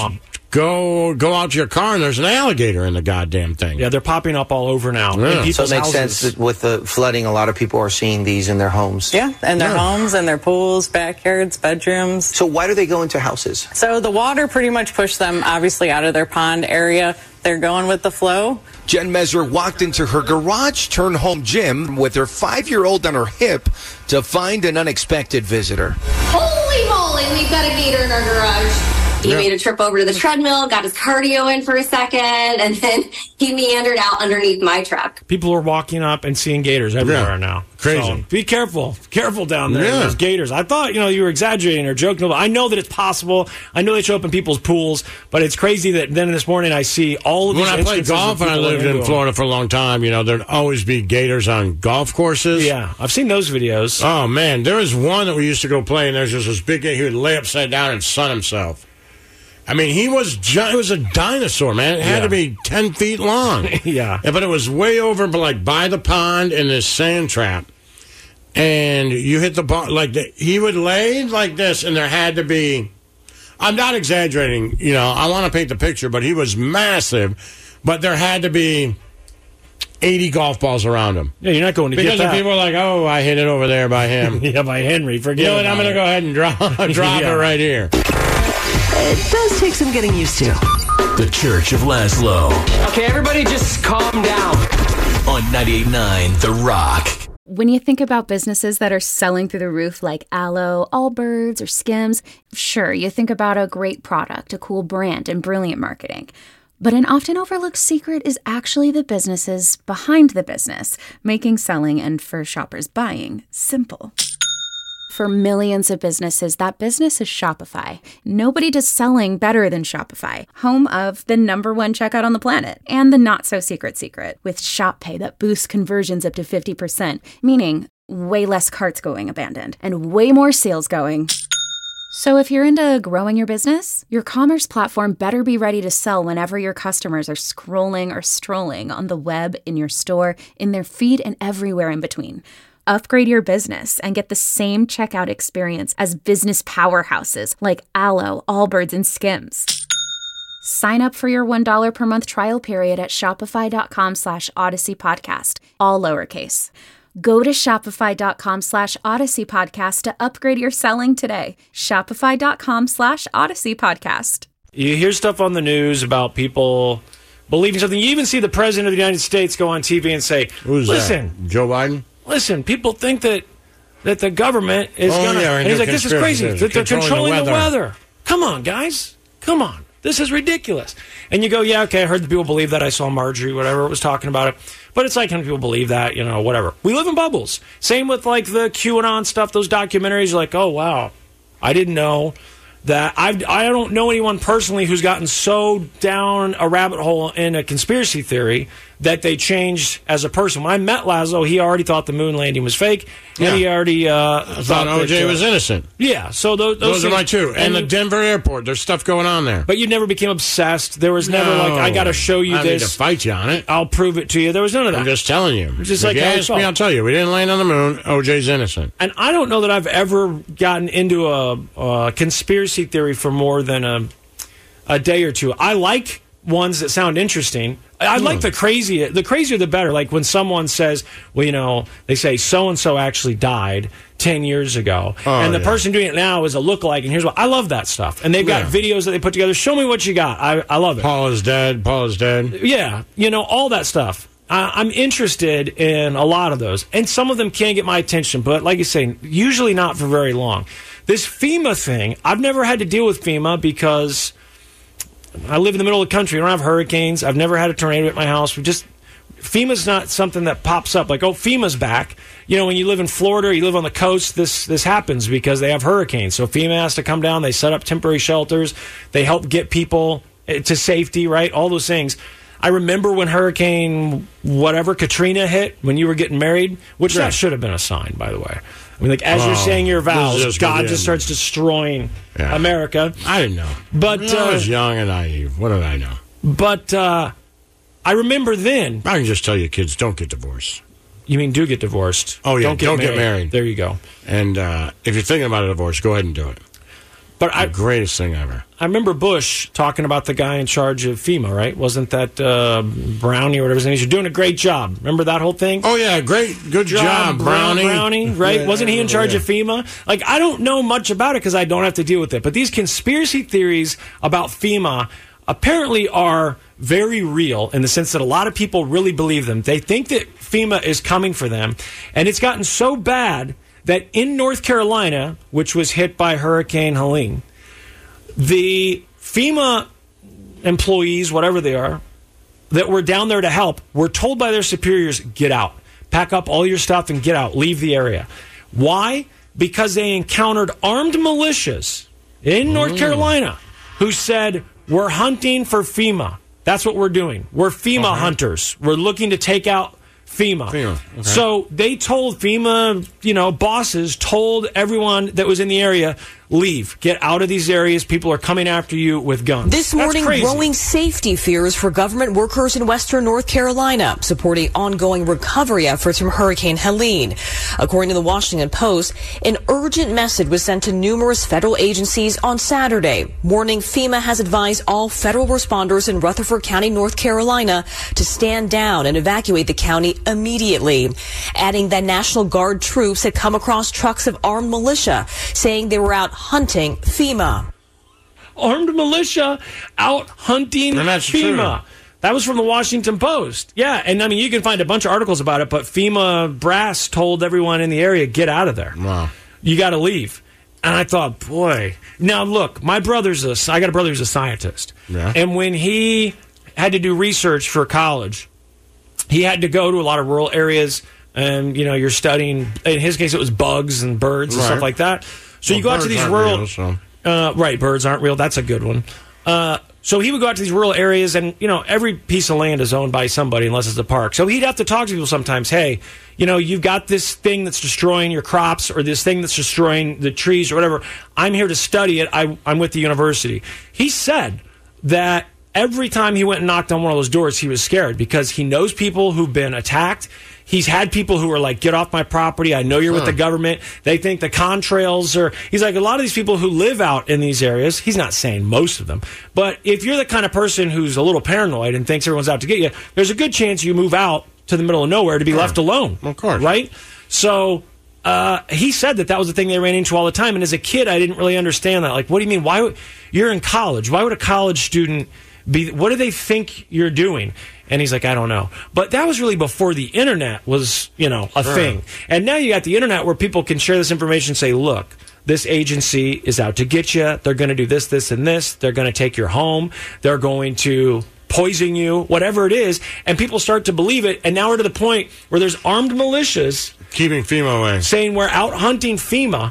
go go out to your car and there's an alligator in the goddamn thing. Yeah, they're popping up all over now. Yeah. In So people's it makes houses. sense that with the flooding, a lot of people are seeing these in their homes. Yeah, and their Yeah. homes and their pools, backyards, bedrooms. So why do they go into houses? So the water pretty much pushed them, obviously, out of their pond area. They're going with the flow. Jen Messer walked into her garage-turned-home gym with her five-year-old on her hip to find an unexpected visitor. Holy moly, we've got a gator in our garage. He Yeah. made a trip over to the treadmill, got his cardio in for a second, and then he meandered out underneath my truck. People are walking up and seeing gators everywhere Yeah. now. Crazy. So be careful. Careful down there. Yeah. There's gators. I thought, you know, you were exaggerating or joking. I know that it's possible. I know they show up in people's pools, but it's crazy that then this morning I see all of these When I played instances of golf and I people lived into in them. Florida for a long time, you know, there'd always be gators on golf courses. Yeah, I've seen those videos. Oh, man. There was one that we used to go play, and there's just this big gator. He would lay upside down and sun himself. I mean, he was gi- it was a dinosaur, man. It had Yeah. to be ten feet long. Yeah. But it was way over, but like by the pond in this sand trap. And you hit the ball, like the, he would lay like this, and there had to be. I'm not exaggerating, you know. I want to paint the picture, but he was massive. But there had to be eighty golf balls around him. Yeah, you're not going to Because get that. if people are like, "Oh, I hit it over there by him." Yeah, by Henry. Forget You know what? about I'm going to it. go ahead and drop, drop Yeah. it right here. It does take some getting used to. The Church of Laszlo. Okay, everybody just calm down. On ninety-eight point nine The Rock. When you think about businesses that are selling through the roof like Aloe, Allbirds, or Skims, sure, you think about a great product, a cool brand, and brilliant marketing. But an often overlooked secret is actually the businesses behind the business, making selling and for shoppers buying simple. For millions of businesses, that business is Shopify. Nobody does selling better than Shopify, home of the number one checkout on the planet and the not-so-secret secret with Shop Pay that boosts conversions up to fifty percent, meaning way less carts going abandoned and way more sales going. So if you're into growing your business, your commerce platform better be ready to sell whenever your customers are scrolling or strolling on the web, in your store, in their feed, and everywhere in between. Upgrade your business and get the same checkout experience as business powerhouses like Aloe, Allbirds, and Skims. Sign up for your one dollar per month trial period at shopify.com slash Odyssey Podcast, all lowercase. Go to shopify.com slash Odyssey Podcast to upgrade your selling today. Shopify.com slash Odyssey Podcast. You hear stuff on the news about people believing something. You even see the president of the United States go on T V and say, Who's listen, that? Joe Biden? listen, people think that that the government is Oh, going to... yeah, and he's like, this is crazy. conspiracy That they're controlling controlling the the weather. weather. Come on, guys. Come on. This is ridiculous. And you go, yeah, okay, I heard that people believe that. I saw Marjorie, whatever, was talking about it. But it's like, when people believe that, you know, whatever. We live in bubbles. Same with, like, the QAnon stuff, those documentaries. You're like, oh, wow, I didn't know that. I've, I don't know anyone personally who's gotten so down a rabbit hole in a conspiracy theory that they changed as a person. When I met Laszlo, he already thought the moon landing was fake, and Yeah. he already uh, I thought O J that, uh, was innocent. Yeah, so those, those, Those are things- my two. And, the you- Denver airport. There's stuff going on there. But you never became obsessed. There was never No. like, I got to show you I need this. to fight you on it. I'll prove it to you. There was none of that. I'm just telling you. It's just if like you how I ask me, felt. I'll tell you. We didn't land on the moon. O J's innocent. And I don't know that I've ever gotten into a, a conspiracy theory for more than a, a day or two. I like ones that sound interesting. I like the crazy. The crazier, the better. Like when someone says, well, you know, they say so-and-so actually died ten years ago. Oh, and the yeah. person doing it now is a lookalike. And here's what. I love that stuff. And they've got Yeah. videos that they put together. Show me what you got. I, I love it. Paul is dead. Paul is dead. Yeah, you know, all that stuff. I, I'm interested in a lot of those. And some of them can get my attention, but like you say, usually not for very long. This FEMA thing, I've never had to deal with FEMA because I live in the middle of the country. I don't have hurricanes. I've never had a tornado at my house. We just FEMA's not something that pops up like, oh, FEMA's back. You know, when you live in Florida or you live on the coast, this this happens because they have hurricanes. So FEMA has to come down. They set up temporary shelters. They help get people to safety, right? All those things. I remember when Hurricane whatever Katrina hit when you were getting married, which Right. that should have been a sign, by the way. I mean, like as you're Oh, saying your this is vows, just God beginning. just starts destroying Yeah. America. I didn't know. But I uh, was young and naive. What did I know? But uh, I remember then. I can just tell you, kids, don't get divorced. You mean do get divorced? Oh, yeah. Don't get, don't married. get married. There you go. And uh, if you're thinking about a divorce, go ahead and do it. But the I, greatest thing ever. I remember Bush talking about the guy in charge of FEMA, right? Wasn't that uh, Brownie or whatever his name is? You're doing a great job. Remember that whole thing? Oh, yeah, great. Good job, job Brownie. Brownie, right? Yeah, Wasn't he in charge yeah. of FEMA? Like, I don't know much about it because I don't have to deal with it. But these conspiracy theories about FEMA apparently are very real in the sense that a lot of people really believe them. They think that FEMA is coming for them. And it's gotten so bad that in North Carolina, which was hit by Hurricane Helene, the FEMA employees, whatever they are, that were down there to help, were told by their superiors, get out. Pack up all your stuff and get out. Leave the area. Why? Because they encountered armed militias in North mm. Carolina who said, we're hunting for FEMA. That's what we're doing. We're FEMA uh-huh. hunters. We're looking to take out FEMA. FEMA. Okay. So they told FEMA, you know, bosses told everyone that was in the area, leave. Get out of these areas. People are coming after you with guns. This morning, growing safety fears for government workers in western North Carolina, supporting ongoing recovery efforts from Hurricane Helene. According to the Washington Post, an urgent message was sent to numerous federal agencies on Saturday, warning FEMA has advised all federal responders in Rutherford County, North Carolina, to stand down and evacuate the county immediately, adding that National Guard troops had come across trucks of armed militia, saying they were out hunting FEMA. Armed militia out hunting FEMA. True. That was from the Washington Post. Yeah, and I mean, you can find a bunch of articles about it, but FEMA brass told everyone in the area, get out of there. Wow. You got to leave. And I thought, boy. Now, look, my brother's a, I got a brother who's a scientist. Yeah. And when he had to do research for college, he had to go to a lot of rural areas, and, you know, you're studying, in his case, it was bugs and birds and right. stuff like that. So well, you go out to these rural... Real, so. uh, right, birds aren't real. That's a good one. Uh, so he would go out to these rural areas, and, you know, every piece of land is owned by somebody unless it's a park. So he'd have to talk to people sometimes. Hey, you know, you've got this thing that's destroying your crops or this thing that's destroying the trees or whatever. I'm here to study it. I, I'm with the university. He said that every time he went and knocked on one of those doors, he was scared because he knows people who've been attacked. He's had people who are like, get off my property. I know you're huh. with the government. They think the contrails are... He's like, a lot of these people who live out in these areas, he's not saying most of them, but if you're the kind of person who's a little paranoid and thinks everyone's out to get you, there's a good chance you move out to the middle of nowhere to be yeah. left alone. Of course. Right? So... Uh, he said that that was the thing they ran into all the time. And as a kid, I didn't really understand that. Like, what do you mean? Why would, you're in college. Why would a college student be... What do they think you're doing? And he's like, I don't know. But that was really before the internet was, you know, a sure. thing. And now you got the internet where people can share this information and say, look, this agency is out to get you. They're going to do this, this, and this. They're going to take your home. They're going to poison you, whatever it is. And people start to believe it. And now we're to the point where there's armed militias keeping FEMA away, saying we're out hunting FEMA.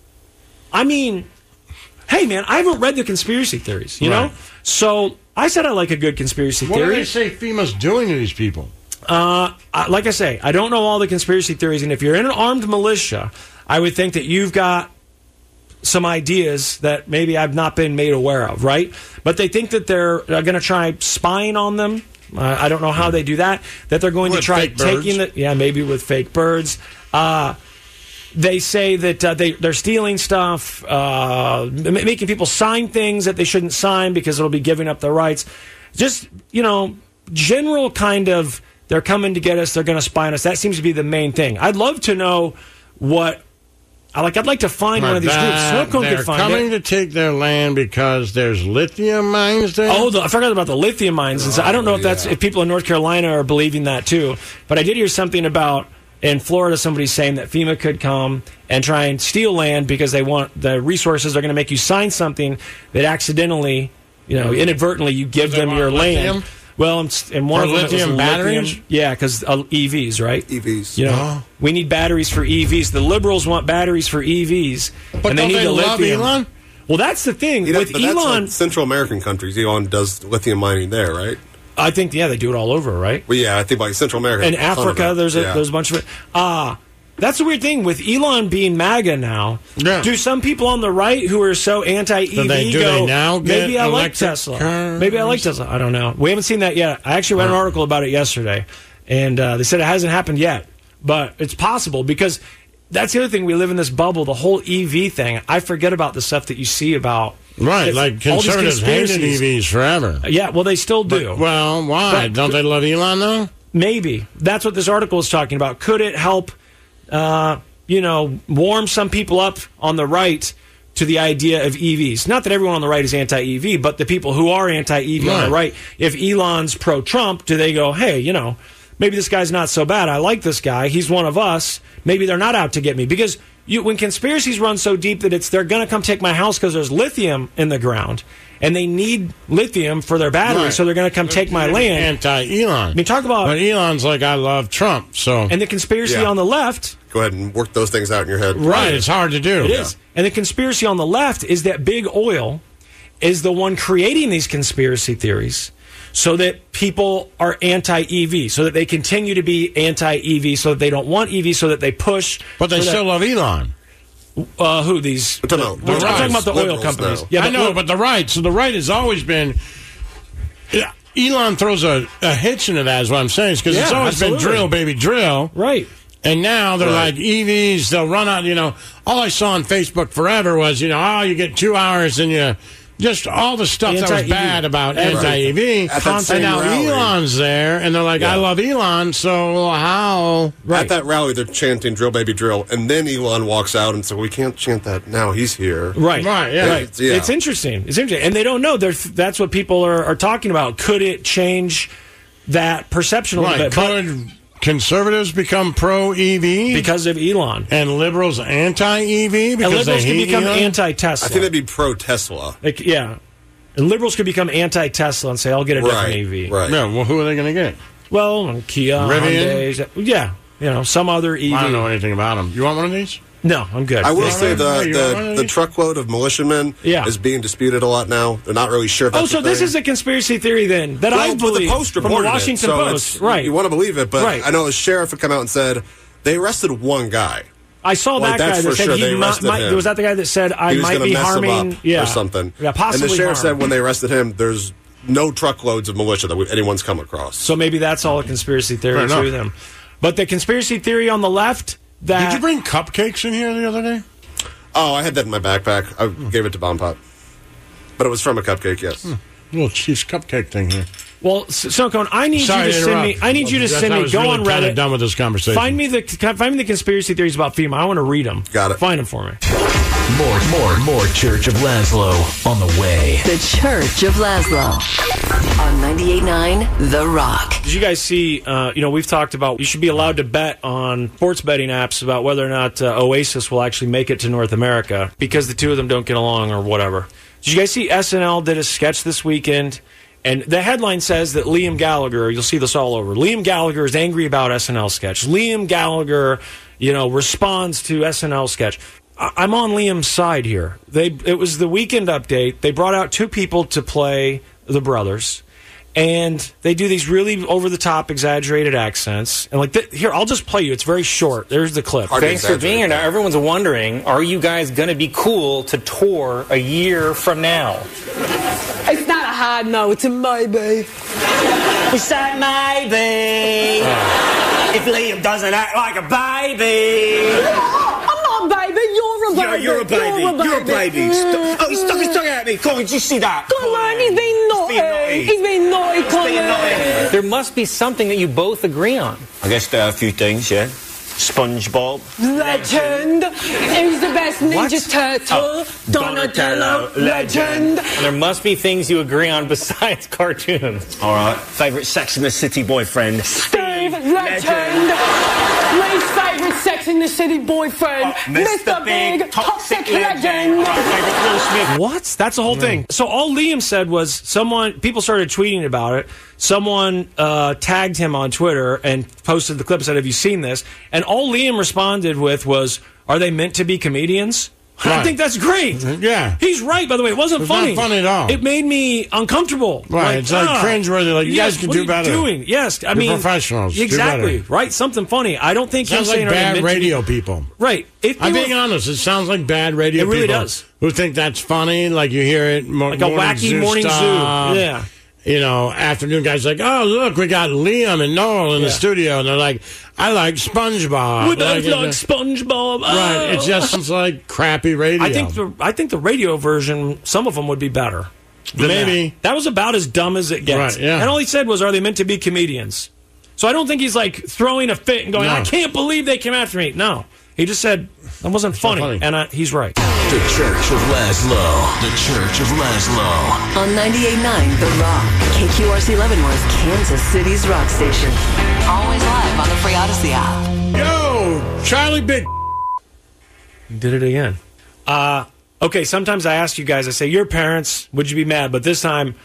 I mean, hey, man, I haven't read the conspiracy theories, you right. know? So I said I like a good conspiracy what theory. What do they say FEMA's doing to these people? Uh, I, like I say, I don't know all the conspiracy theories. And if you're in an armed militia, I would think that you've got some ideas that maybe I've not been made aware of, right? But they think that they're going to try spying on them. Uh, I don't know how they do that. That they're going with to try fake taking birds. the yeah, maybe with fake birds. Uh, they say that uh, they they're stealing stuff, uh, making people sign things that they shouldn't sign because it'll be giving up their rights. Just you know, general kind of they're coming to get us. They're going to spy on us. That seems to be the main thing. I'd love to know what. I like. I'd like to find but one of these that, groups. Snowcone they're could find coming it. to take their land because there's lithium mines there. Oh, the, I forgot about the lithium mines. And so I don't know if that's yeah. if people in North Carolina are believing that too. But I did hear something about in Florida. Somebody saying that FEMA could come and try and steal land because they want the resources. They're going to make you sign something that accidentally, you know, inadvertently you give them your lithium? land. Well, and one or of them lithium was batteries. Lithium. Yeah, because uh, E Vs, right? E Vs. You know, oh. we need batteries for E Vs. The liberals want batteries for E Vs, but and they don't need they the love lithium. Elon? Well, that's the thing You know, with but that's Elon. like Central American countries. Elon does lithium mining there, right? I think yeah, they do it all over, right? Well, yeah, I think like Central America. In Africa, there's a yeah. there's a bunch of it. Ah. Uh, That's the weird thing with Elon being MAGA now. Yeah. Do some people on the right who are so anti-E V do they, do go, they now get maybe I like Tesla. Cars? Maybe I like Tesla. I don't know. We haven't seen that yet. I actually read an article about it yesterday, and uh, they said it hasn't happened yet, but it's possible because that's the other thing. We live in this bubble. The whole E V thing. I forget about the stuff that you see about. Right, like conservatives hated E Vs forever. Yeah, well, they still do. But, well, why? But, Don't they love Elon, though? Maybe. That's what this article is talking about. Could it help, uh, you know, warm some people up on the right to the idea of E Vs? Not that everyone on the right is anti-E V, but the people who are anti-E V Right. on the right, if Elon's pro-Trump, do they go, hey, you know, maybe this guy's not so bad. I like this guy. He's one of us. Maybe they're not out to get me. Because you, when conspiracies run so deep that it's they're going to come take my house because there's lithium in the ground, and they need lithium for their batteries, Right. so they're going to come take my land. Anti-Elon. I mean, talk about... But Elon's like, I love Trump, so... And the conspiracy Yeah. on the left... Go ahead and work those things out in your head. Right, it's hard to do. It is. And the conspiracy on the left is that big oil is the one creating these conspiracy theories so that people are anti-E V, so that they continue to be anti-E V, so that they don't want E V, so that they push... But they for still that- love Elon. Uh, who, these... I'm talking about We're liberals, talking about the oil liberals companies. now. Yeah, I but know, look- but the right. So the right has always been... Yeah, Elon throws a, a hitch into that, is what I'm saying. Because it's Yeah, always absolutely. been drill, baby, drill. Right. And now they're Right. like, E Vs, they'll run out, you know. All I saw on Facebook forever was, you know, oh, you get two hours and you... Just all the stuff that was Anti-E V. bad about Everything. anti-E V. At that same And now rally. Elon's there, and they're like, Yeah. I love Elon, so how... At that rally, they're chanting "Drill, baby, drill," and then Elon walks out and says, "We can't chant that now. He's here." Right, Right, yeah. right. It's- yeah. It's interesting. It's interesting, and they don't know. They're, that's what people are, are talking about. Could it change that perception a little Right, bit? But could conservatives become pro-E V? because of Elon, And liberals anti-E V? and Because liberals they could hate become Elon? anti-Tesla. I think they'd be pro-Tesla. Like, yeah, and liberals could become anti-Tesla and say, "I'll get a different Right, E V." right. Yeah, well, who are they going to get? Well, Kia, Rivian? Hyundai, yeah, you know, some other E V. I don't know anything about them. You want one of these? No, I'm good. I will Yeah. say Oh, the, you want one the, of the these? truckload of militiamen Yeah. is being disputed a lot now. They're not really sure if that's Oh, so a this thing. is a conspiracy theory then that well, I but believe the Post from the reported Washington it, so Post, it's- right? You want to believe it, but Right. I know a sheriff had come out and said they arrested one guy. I saw Like, that guy that's that for said sure. he They might, arrested might him. was that the guy that said I He was might going to be mess harming him up yeah. or something. Yeah, possibly. And the sheriff harm. said when they arrested him, there's no truckloads of militia that we, anyone's come across. So maybe that's all a conspiracy theory Fair enough. to them. But the conspiracy theory on the left that Did you bring cupcakes in here the other day? Oh, I had that in my backpack. I gave it to Bomb Pop. But it was from a cupcake, yes. Hmm. Little cheese cupcake thing here. well, S- Snowcone, I need Sorry you to to send me. interrupt. I need you to That's- send I me. was Go really on kinda Reddit. done with this conversation. Find me the find me the conspiracy theories about FEMA. I want to read them. Got it. Find them for me. More, more, more Church of Laszlo on the way. The Church of Laszlo on ninety-eight point nine The Rock. Did you guys see? Uh, you know, we've talked about you should be allowed to bet on sports betting apps about whether or not uh, Oasis will actually make it to North America because the two of them don't get along or whatever. Did you guys see S N L did a sketch this weekend? And the headline says that Liam Gallagher, you'll see this all over. Liam Gallagher is angry about S N L sketch. Liam Gallagher, you know, responds to S N L sketch. I- I'm on Liam's side here. They it was the weekend update. They brought out two people to play the brothers. And they do these really over-the-top, exaggerated accents. And like, th- here, I'll just play you. It's very short. There's the clip. Thanks for being here. Now, everyone's wondering, are you guys going to be cool to tour a year from now? It's not a hard no, it's a maybe. It's that maybe. If Liam doesn't act like a baby. I'm not a baby, you're a baby. Yeah, you're a baby. You're a baby. St- oh, he stuck his tongue at me. Come on, did you see that? Come on, he's been naughty. He's been naughty, Colin. There must be something that you both agree on. I guess there are a few things, yeah. SpongeBob. Legend. Who's the best Ninja Turtle? Oh, Donatello. Legend. And there must be things you agree on besides cartoons. All right. Favorite Sex in the City boyfriend? Steve. Legend. Least favorite Sex in the City boyfriend? Oh, Mister Big. Toxic Legend. What? That's the whole thing. So all Liam said was someone, people started tweeting about it. Someone uh, tagged him on Twitter and posted the clip and said, have you seen this? And all Liam responded with was, are they meant to be comedians? I Right. think that's great. Yeah. He's right, by the way. It wasn't It's funny. not funny at all. It made me uncomfortable. Right, it's like cringeworthy, like, you yes, guys can what do are you better. doing? Yes, I You're mean professionals. Do Exactly. better. Right, something funny. I don't think Sounds he's saying like are they bad meant to be- radio people. Right. If they I'm were- being honest. It sounds like bad radio It really people does. who think that's funny. Like you hear it, mo- Like a morning wacky zoo morning zoo. stuff. Yeah. you know, afternoon guys like, oh, look, we got Liam and Noel in Yeah. the studio. And they're like, I like SpongeBob. We both Like, like it's- SpongeBob. Right. It Oh. just sounds like crappy radio. I think the I think the radio version, some of them would be better. than Maybe. That. That was about as dumb as it gets. Right, yeah. And all he said was, are they meant to be comedians? So I don't think he's like throwing a fit and going, No. I can't believe they came after me. No. He just said, that wasn't funny. funny. And I, he's right. The Church of Laszlo. The Church of Laszlo. On ninety-eight point nine The Rock, K Q R C Leavenworth, Kansas City's rock station. Always live on the Free Odyssey app. Yo, Charlie Big. Did it again. Uh, okay, sometimes I ask you guys, I say, your parents, would you be mad? But this time,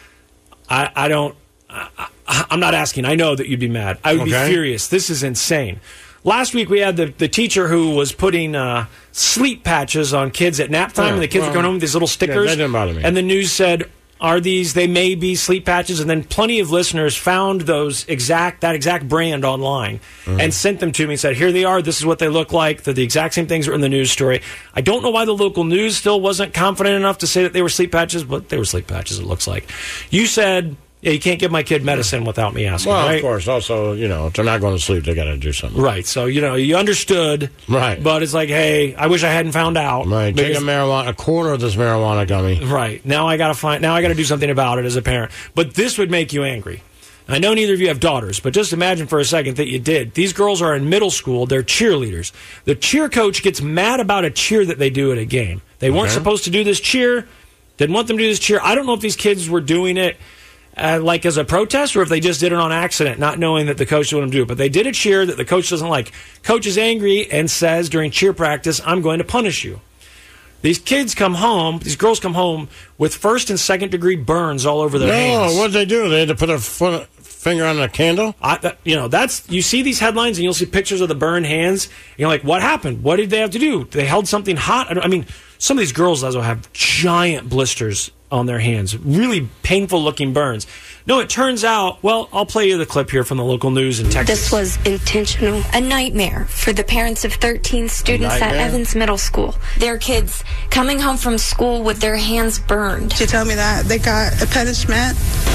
I, I don't, I, I, I'm not asking. I know that you'd be mad. I would Okay. be furious. This is insane. Last week, we had the, the teacher who was putting uh, sleep patches on kids at nap time, Yeah, and the kids well, were going home with these little stickers. that didn't bother me. And the news said, are these, they may be sleep patches, and then plenty of listeners found those exact, that exact brand online Mm-hmm. and sent them to me and said, here they are, this is what they look like. They're the exact same things that were in the news story. I don't know why the local news still wasn't confident enough to say that they were sleep patches, but they were sleep patches, it looks like. You said, yeah, you can't give my kid medicine without me asking, Well, right? of course. Also, you know, if they're not going to sleep, they got to do something. Right, so, you know, you understood. Right. But it's like, hey, I wish I hadn't found out. Right. Take a because- marijuana, a quarter of this marijuana gummy. Right. Now I gotta find now I gotta do something about it as a parent. But this would make you angry. I know neither of you have daughters, but just imagine for a second that you did. These girls are in middle school, they're cheerleaders. The cheer coach gets mad about a cheer that they do at a game. They weren't Okay. supposed to do this cheer, didn't want them to do this cheer. I don't know if these kids were doing it uh, like as a protest or if they just did it on accident, not knowing that the coach wanted them to do it. But they did a cheer that the coach doesn't like. Coach is angry and says during cheer practice, I'm going to punish you. These kids come home, these girls come home with first and second degree burns all over their No, hands. what'd they do? They had to put a foot, finger on a candle? I, that, you know, that's you see these headlines and you'll see pictures of the burned hands. And you're like, what happened? What did they have to do? They held something hot. I, don't- I mean, some of these girls also have giant blisters on their hands, really painful looking burns. No, it turns out. Well, I'll play you the clip here from the local news in Texas. This was intentional. A nightmare for the parents of thirteen students at nightmare? Evans Middle School. Their kids coming home from school with their hands burned. She told me that they got a punishment.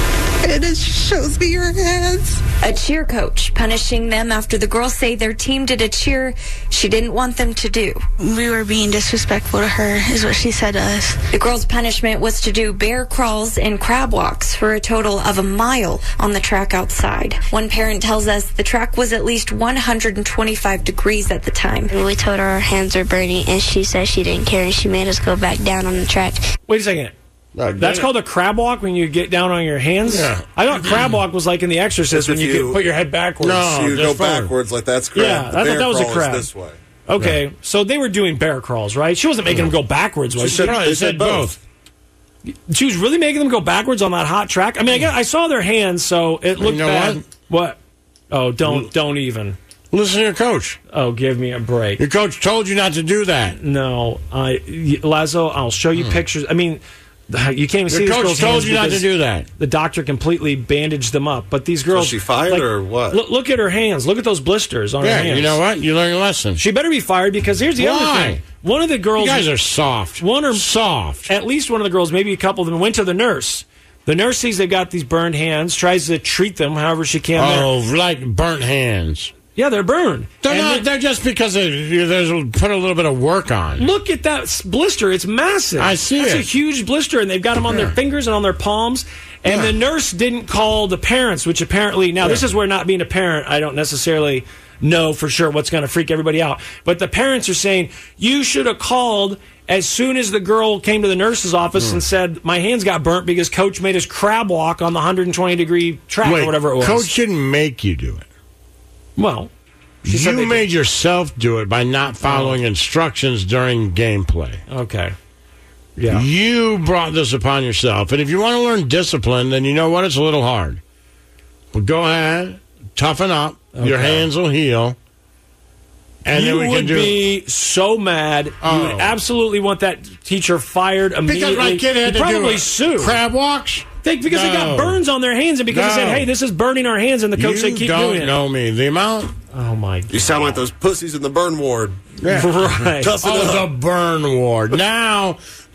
It just shows me your hands. A cheer coach punishing them after the girls say their team did a cheer she didn't want them to do. We were being disrespectful to her, is what she said to us. The girls' punishment was to do bear crawls and crab walks for a total of a mile on the track outside. One parent tells us the track was at least one hundred twenty-five degrees at the time. We told her our hands were burning, and she said she didn't care, and she made us go back down on the track. Wait a second. That's called a crab walk when you get down on your hands? Yeah. I thought crab walk was like in The Exorcist when If you, you- could put your head backwards. No. So you just go forward. backwards like that's crab. Yeah, The I thought bear that was a crawl is crab. this way. Okay, so they were doing bear crawls, right? She wasn't making them go backwards, was She she? said- No, They they said said both. She was really making them go backwards on that hot track? I mean, I, guess, I saw their hands, so it looked You know bad. what? What? Oh, don't don't even. Listen to your coach. Oh, give me a break. Your coach told you not to do that. No, I Lazo, I'll show you pictures. I mean, you can't even see Your these coach girls' told hands you not to because do that. The doctor completely bandaged them up. But these girls, she fired like, or what? Look, look at her hands. Look at those blisters on Yeah, her hands. you know what? You learn your lesson. She better be fired because here's the other Why? thing. One of the girls, You guys are soft. one or soft. At least one of the girls, maybe a couple of them, went to the nurse. The nurse sees they've got these burned hands, tries to treat them however she can. Oh, like burnt hands. Yeah, they're burned. They're And not. They're just because they, there's put a little bit of work on. Look at that s- blister. It's massive. I see That's it. a huge blister, and they've got them on their Yeah. fingers and on their palms. And Yeah. the nurse didn't call the parents, which apparently, now this Yeah. is where not being a parent, I don't necessarily know for sure what's going to freak everybody out. But the parents are saying, you should have called as soon as the girl came to the nurse's office Hmm. and said, my hands got burnt because coach made us crab walk on the one hundred twenty degree track Wait, or whatever it was. coach didn't make you do it. well, she said You they made yourself do it by not following instructions during gameplay. did. Okay. Yeah. You brought this upon yourself. And if you want to learn discipline, then you know what? It's a little hard. But go ahead, toughen up. Your Okay. hands will heal. And you then we would can do be so mad. You Oh. would absolutely want that teacher fired immediately. Because my kid had You'd to probably do sue. crab walks. They, because they got No. burns on their hands, and because they said, No. "Hey, this is burning our hands," and the coach You said, "Keep don't doing it." know me. The amount. Oh my! God. You sound like those pussies in the burn ward. Yeah. Right. Toughen Oh, up. the burn ward. Now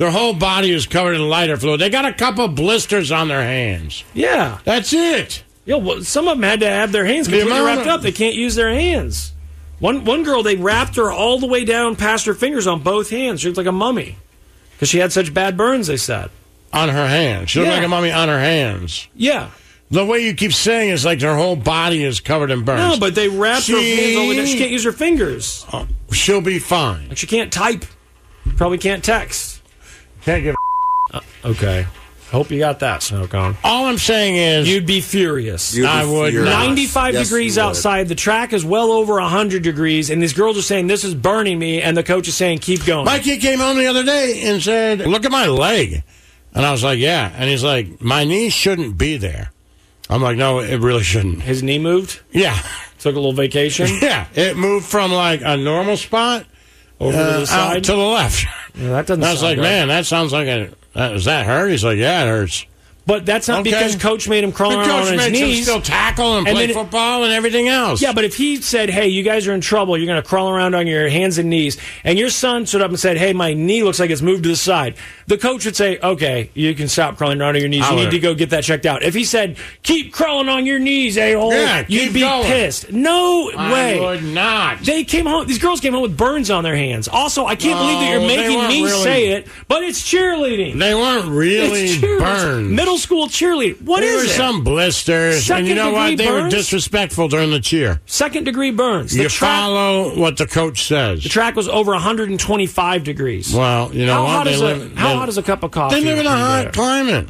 Their whole body is covered in lighter fluid. They got a couple blisters on their hands. Yeah. That's it. Yeah, well, some of them had to have their hands completely wrapped up. They can't use their hands. One one girl, they wrapped her all the way down past her fingers on both hands. She looked like a mummy because she had such bad burns, they said. On her hands. She looked Yeah. like a mummy on her hands. Yeah. The way you keep saying is like their whole body is covered in burns. No, but they wrapped her See? hands all the way down. She can't use her fingers. Oh, she'll be fine. Like she can't type. Probably can't text. Can't give a... Uh, okay. Hope you got that, Snow Cone. All I'm saying is... You'd be furious. You'd be I would furious. not. ninety-five Yes, degrees you would. outside. The track is well over one hundred degrees, and these girls are saying, this is burning me, and the coach is saying, keep going. My kid came home the other day and said, look at my leg. And I was like, yeah. And he's like, my knee shouldn't be there. I'm like, no, it really shouldn't. His knee moved? Yeah. Took a little vacation? Yeah. It moved from like a normal spot over uh, to the side? out to the left. Yeah, that doesn't and I was sound like, good. man, that sounds like a... Uh, does that hurt? He's like, yeah, it hurts. But that's not Okay. because coach made him crawl The around coach on his makes him knees. still tackle and play then- football and everything else. Yeah, but if he said, hey, you guys are in trouble, you're going to crawl around on your hands and knees, and your son stood up and said, hey, my knee looks like it's moved to the side, the coach would say, okay, you can stop crawling around on your knees. I You would. need to go get that checked out. If he said, keep crawling on your knees, a-hole, Yeah, you'd keep be going. pissed. No I way. would not. They came home, these girls came home with burns on their hands. Also, I can't No, believe that you're they making weren't me really- say it, but it's cheerleading. They weren't really It's cheerleading. burned. Middle school cheerleading. What there is were it? some blisters, Second and you know what? degree They were burns? disrespectful during the cheer. Second degree burns. The You track, follow what the coach says. the track was over one hundred twenty-five degrees. Well, you know how what? hot They is live- a how they- hot is a cup of coffee? They live in a when you're hot there? climate.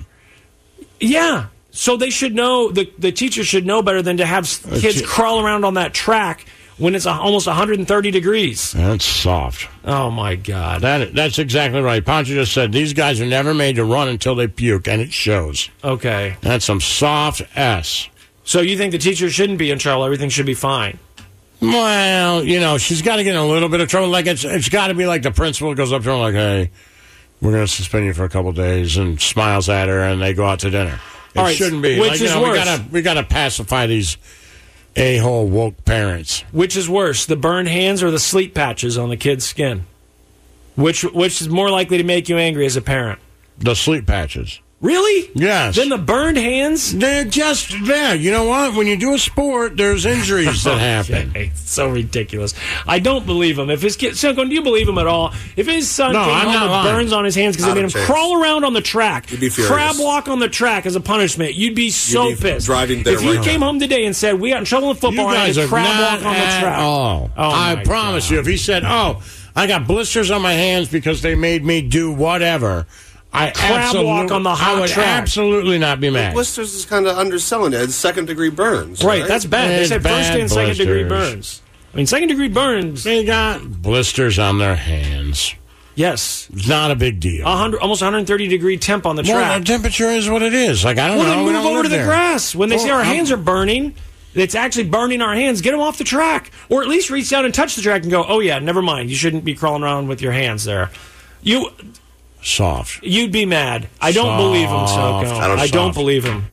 Yeah, so they should know. The the teacher should know better than to have s- Uh, kids te- crawl around on that track when it's a, almost one hundred thirty degrees. That's soft. Oh my God! That that's exactly right. Poncho just said these guys are never made to run until they puke, and it shows. Okay, That's some soft S. so you think the teacher shouldn't be in trouble? Everything should be fine. Well, you know, she's got to get in a little bit of trouble. Like it's it's got to be like the principal goes up to her like, "Hey, we're going to suspend you for a couple days," and smiles at her, and they go out to dinner. It All right, shouldn't be. which like, you is know, we worse? gotta we gotta pacify these a-hole woke parents. Which is worse, the burned hands or the sleep patches on the kid's skin? Which which is more likely to make you angry as a parent? The sleep patches. Really? Yes. Then the burned hands? They're just there. You know what? When you do a sport, there's injuries that happen. Okay, it's so ridiculous. I don't believe him. If his kid, Silicone, do you believe him at all? If his son No, came I'm home not with lying. burns on his hands because Not they a made him chance. crawl around on the track, You'd be furious. crab walk on the track as a punishment, you'd be so You'd be pissed. driving there if he right came now. home today and said, we got in trouble in football, You and I guys had are to crab not walk on the at track. all. Oh, I my promise God. you. If he said, "Oh, I got blisters on my hands because they made me do whatever," I Crab walk absolute- on the I hot would track. absolutely not be mad. Blisters is kind of underselling it. It's second degree burns. Right, Right, that's bad. They It's said first bad and second degree blisters. burns. I mean, second degree burns, They got blisters on their hands. yes. It's not a big deal. one hundred, almost one hundred thirty degree temp on the Well, track. the temperature is what it is. Like I don't Well, know. then We move don't over to live the there. grass. When they Well, say our I'm- hands are burning, it's actually burning our hands. Get them off the track. Or at least reach down and touch the track and go, oh, yeah, never mind. You shouldn't be crawling around with your hands there. You, Soft. You'd be mad. I don't believe him, Soft. Soko. I don't I don't soft. believe him.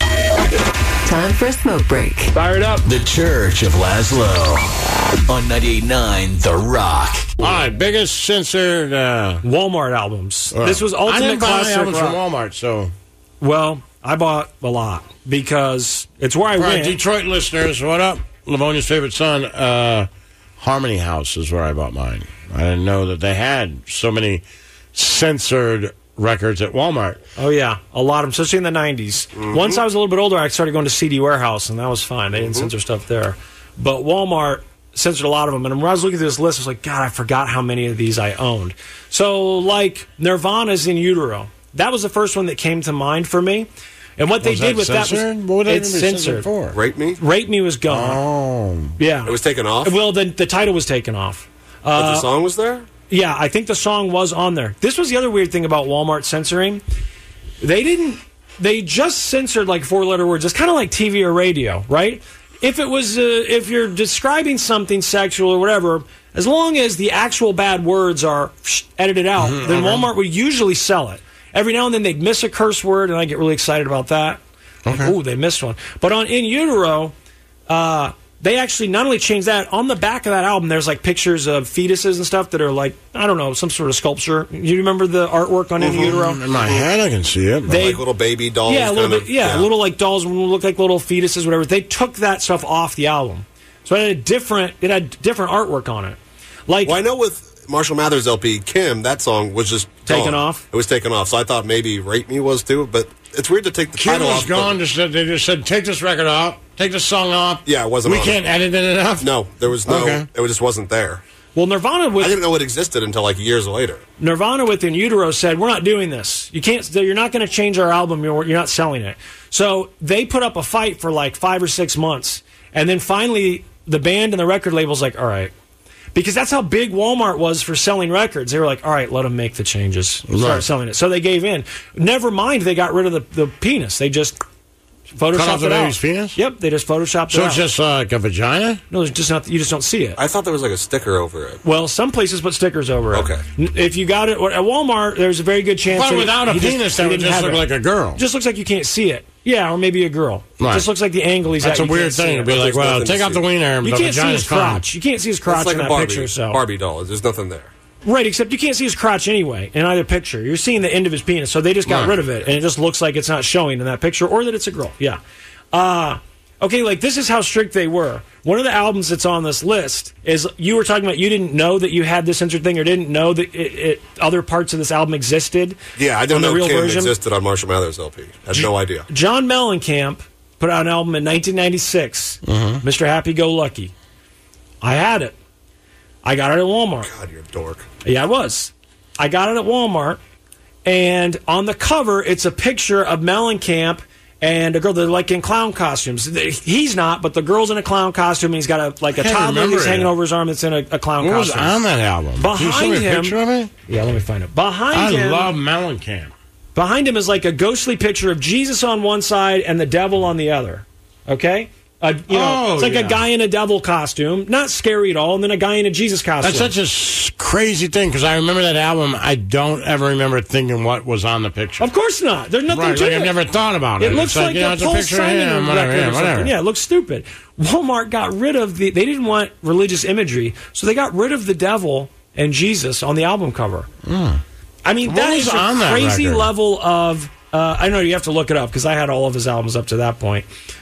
Time for a smoke break. Fire it up. The Church of Laszlo on ninety-eight point nine The Rock. All right, biggest censored uh, Walmart albums. uh, This was I Ultimate didn't buy Classic albums Rock. from Walmart, so Well, I bought a lot because it's where I for our went. Detroit listeners, what up? Livonia's favorite son, uh, Harmony House is where I bought mine. I didn't know that they had so many censored records at Walmart. Oh, yeah. A lot of them, especially in the nineties. Once I was a little bit older, I started going to C D Warehouse, and that was fine. They didn't censor stuff there. But Walmart censored a lot of them. And when I was looking through this list, I was like, God, I forgot how many of these I owned. So, like, Nirvana's In Utero. That was the first one that came to mind for me. And what they Was did that with that censored? was What would they it's even be censored censored. for? Rape Me? Rape Me was gone. Oh. Yeah. It was taken off? Well, the, the title was taken off. But Uh, the song was there? Yeah, I think the song was on there. This was the other weird thing about Walmart censoring. They didn't, they just censored like four letter words. It's kind of like T V or radio, right? If it was, uh, if you're describing something sexual or whatever, as long as the actual bad words are edited out, Mhm, then okay. Walmart would usually sell it. Every now and then they'd miss a curse word, and I get really excited about that. Like, Okay. ooh, they missed one. But on In Utero, uh, they actually not only changed that, on the back of that album, there's like pictures of fetuses and stuff that are like, I don't know, some sort of sculpture. You remember the artwork on In mm-hmm. Utero? In my head, I can see it. They, like little baby dolls. Yeah, a little kind bit. of, Yeah, yeah, little like dolls look like little fetuses, whatever. They took that stuff off the album, so it had a different. It had different artwork on it. Like, well, I know with Marshall Mathers L P, Kim, that song was just taken gone. off. It was taken off, so I thought maybe Rate Me was too, but it's weird to take the Kim title was off. gone. Just said, they just said, take this record off, take the song off. Yeah, it wasn't. We on can't it. edit it enough. No, there was no. Okay. It just wasn't there. Well, Nirvana with I didn't know it existed until like years later. Nirvana with In Utero said, "We're not doing this. You can't. You're not going to change our album. You're, you're not selling it." So they put up a fight for like five or six months, and then finally the band and the record label's like, "All right." Because that's how big Walmart was for selling records. They were like, all right, let them make the changes. Start Right. selling it. So they gave in. Never mind, they got rid of the, the penis. They just photoshopped Cut off the it out. baby's penis? Yep, they just photoshopped So it out. it's just uh, like a vagina? No, it's just not. You just don't see it. I thought there was like a sticker over it. Well, some places put stickers over it. Okay. N- If you got it at Walmart, there's a very good chance. But that without a he penis, he that would didn't just have look it. like a girl. Just looks like you can't see it. Yeah, or maybe a girl. Right. It just looks like the angle he's That's at. a you weird can't see thing to it. be like, There's well, nothing to take out see. the wiener, You the can't see vagina's his fine. crotch. You can't see his crotch It's like in a that Barbie, picture. So Barbie doll. There's nothing there. Right, except you can't see his crotch anyway in either picture. You're seeing the end of his penis, so they just got Right. rid of it, and it just looks like it's not showing in that picture, or that it's a girl. Yeah. Uh, okay, like this is how strict they were. One of the albums that's on this list is you were talking about. You didn't know that you had this censored thing, or didn't know that it, it, other parts of this album existed. Yeah, I didn't on the know real Kim version. existed on Marshall Mathers L P. I had no idea. John Mellencamp put out an album in nineteen ninety-six, Mhm. Mister Happy Go Lucky. I had it. I got it at Walmart. God, you're a dork. Yeah, I was. I got it at Walmart, and on the cover, it's a picture of Mellencamp and a girl. They're like in clown costumes. He's not, but the girl's in a clown costume. And he's got a like a I can't toddler remember that's hanging it. over his arm that's in a, a clown What was costume. on that album? Can you send Behind me a him, picture of it? yeah, let me find it. Behind I him, love Mellencamp. behind him is like a ghostly picture of Jesus on one side and the devil on the other. Okay. Uh, you know, Oh, it's like yeah. a guy in a devil costume, not scary at all, and then a guy in a Jesus costume. That's such a s- crazy thing because I remember that album. I don't ever remember thinking what was on the picture. Of course not. There's nothing Right, to like it. I've never thought about it. It looks It's like, you know, a it's a Paul picture of Simon him, whatever, record yeah, or something. whatever. Yeah, it looks stupid. Walmart got rid of the. They didn't want religious imagery, so they got rid of the devil and Jesus on the album cover. Mm. I mean, What that was is a on that crazy record? level of. Uh, I know you have to look it up because I had all of his albums up to that point.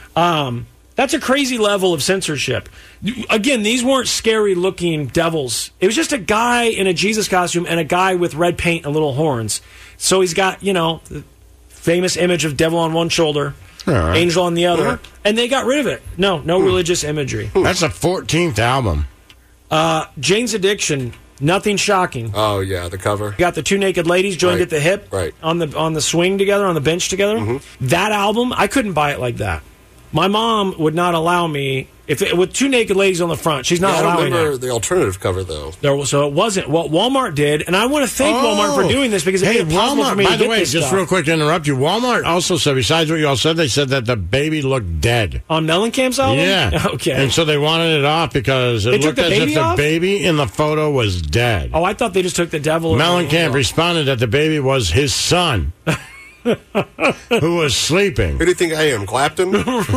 Um, that's a crazy level of censorship. Again, these weren't scary looking devils. It was just a guy in a Jesus costume and a guy with red paint and little horns. So he's got, you know, the famous image of devil on one shoulder, right. angel on the other, Yeah. and they got rid of it. No, no religious imagery. That's the fourteenth album. Uh, Jane's Addiction, nothing shocking. Oh yeah, the cover. You got the two naked ladies joined Right. at the hip, Right. on the on the swing together, on the bench together. Mm-hmm. That album, I couldn't buy it like that. My mom would not allow me if it, with two naked ladies on the front. She's not Yeah, I don't allowing remember it. the alternative cover though. There was, so it wasn't what Walmart did, and I want to thank Walmart for doing this because it Oh. hey, made it possible Walmart, for me by to the get way, this just stuff. real quick to interrupt you, Walmart also said, besides what you all said, they said that the baby looked dead. On Mellencamp's album? Yeah. Okay. And so they wanted it off because it They took looked the as if baby the off? baby in the photo was dead. Oh, I thought they just took the devil. Mellencamp responded that the baby was his son, who was sleeping. Who do you think I am, Clapton?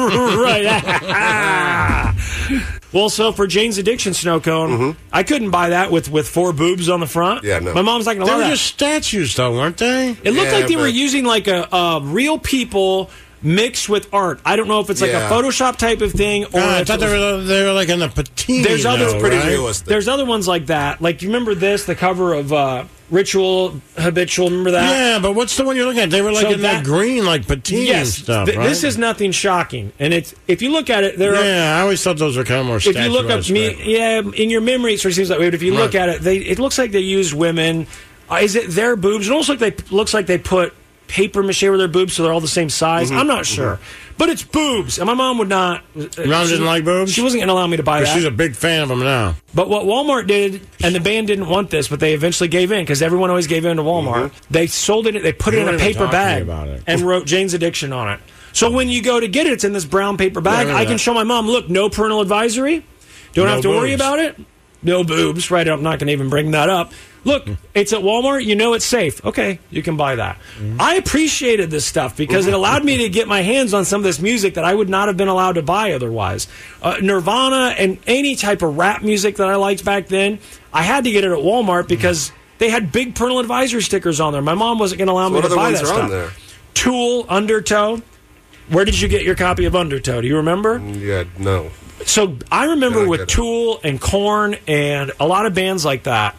Right. Well, so for Jane's Addiction snow cone, Mm-hmm. I couldn't buy that with, with four boobs on the front. Yeah, no. My mom's not going They to were allow that. just statues, though, weren't they? It looked Yeah, like they were but- using like a, a real people mixed with art. I don't know if it's like Yeah. a Photoshop type of thing or Ah, I if thought it they was- were, they were like in the patini. There's other though, pretty right? realistic. There's other ones like that. Like, you remember this, the cover of uh, Ritual Habitual? Remember that? Yeah, but what's the one you're looking at? They were like So in that, that- green, like patini Yes, stuff, th- right? this is nothing shocking, and it's if you look at it, there are. Yeah, I always thought those were kind of more If you look up statuesque. me, yeah, in your memory, it sort of seems that way. But if you look Right. at it, they it looks like they used women. Uh, is it their boobs? It almost like they looks like they put paper mache over their boobs so they're all the same size. Mm-hmm. I'm not sure, but it's boobs, and my mom would not. Your mom didn't like boobs? She wasn't going to allow me to buy But that. she's a big fan of them now. But what Walmart did, and the band didn't want this, but they eventually gave in because everyone always gave in to Walmart. They sold it. They put You it in a weren't even paper talking bag about it. and wrote Jane's Addiction on it. So when you go to get it, it's in this brown paper bag. Yeah, I can yeah. show my mom, look, no parental advisory. Don't No have to worry boobs. about it. no boobs, right? I'm not going to even bring that up. Look, it's at Walmart. You know it's safe. Okay, you can buy that. Mm-hmm. I appreciated this stuff because it allowed me to get my hands on some of this music that I would not have been allowed to buy otherwise. Uh, Nirvana and any type of rap music that I liked back then, I had to get it at Walmart because they had big parental advisory stickers on there. My mom wasn't going to allow So me what to other buy ones that are stuff. on there? Tool, Undertow. Where did you get your copy of Undertow? Do you remember? Yeah, no. So I remember Yeah, I with get it. Tool and Korn and a lot of bands like that.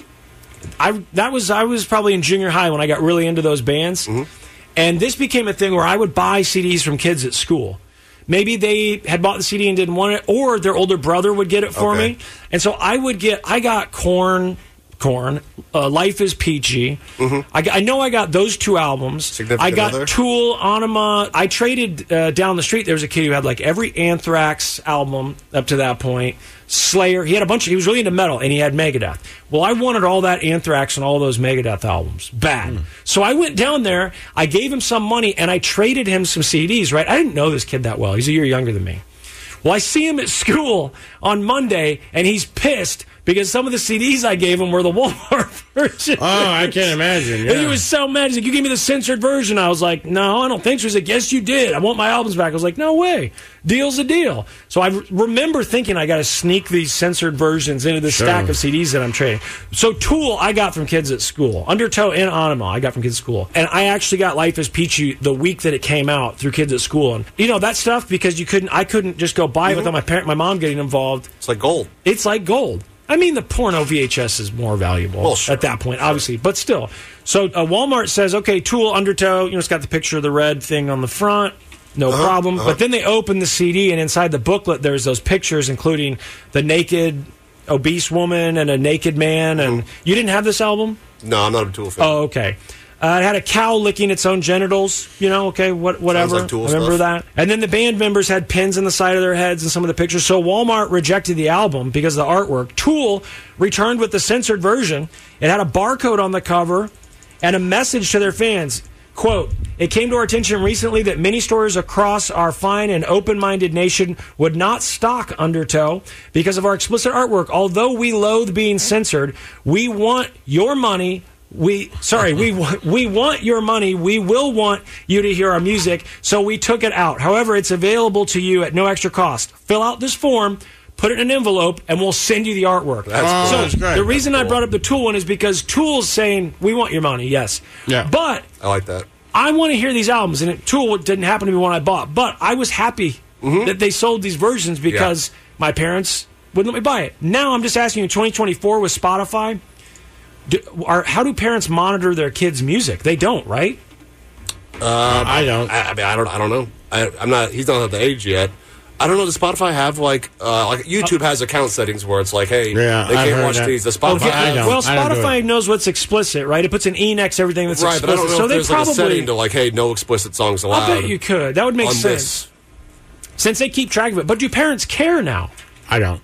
I that was I was probably in junior high when I got really into those bands, Mm-hmm. and this became a thing where I would buy C Ds from kids at school. Maybe they had bought the C D and didn't want it, or their older brother would get it for Okay. me, and so I would get. I got Korn, Korn, uh, Life is Peachy. Mm-hmm. I, got- I know I got those two albums. Significant I got Other? Tool, Anima. I traded uh, down the street. There was a kid who had like every Anthrax album up to that point. Slayer. He had a bunch of, he was really into metal, and he had Megadeth. Well, I wanted all that Anthrax and all those Megadeth albums. Bad. Hmm. So I went down there, I gave him some money, and I traded him some C Ds, right? I didn't know this kid that well. He's a year younger than me. Well, I see him at school on Monday, and he's pissed because some of the C Ds I gave him were the Walmart version. Oh, I can't imagine. And he Yeah. was so mad. He's like, you gave me the censored version. I was like, no, I don't think so. He's like, yes, you did. I want my albums back. I was like, no way. Deal's a deal. So I re- remember thinking I got to sneak these censored versions into the Sure. stack of C Ds that I'm trading. So Tool, I got from kids at school. Undertow and Anima, I got from kids at school. And I actually got Life is Peachy the week that it came out through kids at school. And you know, that stuff, because you couldn't, I couldn't just go buy it without my parent, my mom getting involved. It's like gold. It's like gold. I mean, the porno V H S is more valuable Well, sure. at that point, obviously, but still. So uh, Walmart says, okay, Tool, Undertow, you know, it's got the picture of the red thing on the front, no Uh-huh, problem. uh-huh. But then they open the C D, and inside the booklet, there's those pictures, including the naked obese woman and a naked man. And you didn't have this album? No, I'm not a Tool fan. Oh, okay. Uh, it had a cow licking its own genitals. You know, okay, what, whatever. like Tool Remember stuff. that? And then the band members had pins in the side of their heads in some of the pictures. So Walmart rejected the album because of the artwork. Tool returned with the censored version. It had a barcode on the cover and a message to their fans. Quote, it came to our attention recently that many stores across our fine and open-minded nation would not stock Undertow because of our explicit artwork. Although we loathe being censored, we want your money. We sorry, we wa- we want your money. We will want you to hear our music, so we took it out. However, it's available to you at no extra cost. Fill out this form, put it in an envelope, and we'll send you the artwork. That's Oh, so that's great. the reason That's I cool. brought up the Tool one is because Tool's saying we want your money, yes, Yeah. but I like that. I want to hear these albums, and it, Tool didn't happen to be one I bought, but I was happy that they sold these versions because my parents wouldn't let me buy it. Now I'm just asking you, twenty twenty-four with Spotify, do, are, how do parents monitor their kids' music? They don't, right? Um, I don't. I, I mean, I don't. I don't know. I, I'm not. He's not at the age yet. I don't know. Does Spotify have like uh, like YouTube has account settings where it's like, hey, Yeah, they I've can't heard watch that. these. The Spotify. Okay, I don't. well, I don't do Spotify it. knows what's explicit, right? It puts an E next to everything that's Right, but I explicit. don't know so if they there's probably. like a setting to like, hey, no explicit songs allowed. I bet you could. That would make on sense. this. Since they keep track of it. But do parents care now? I don't.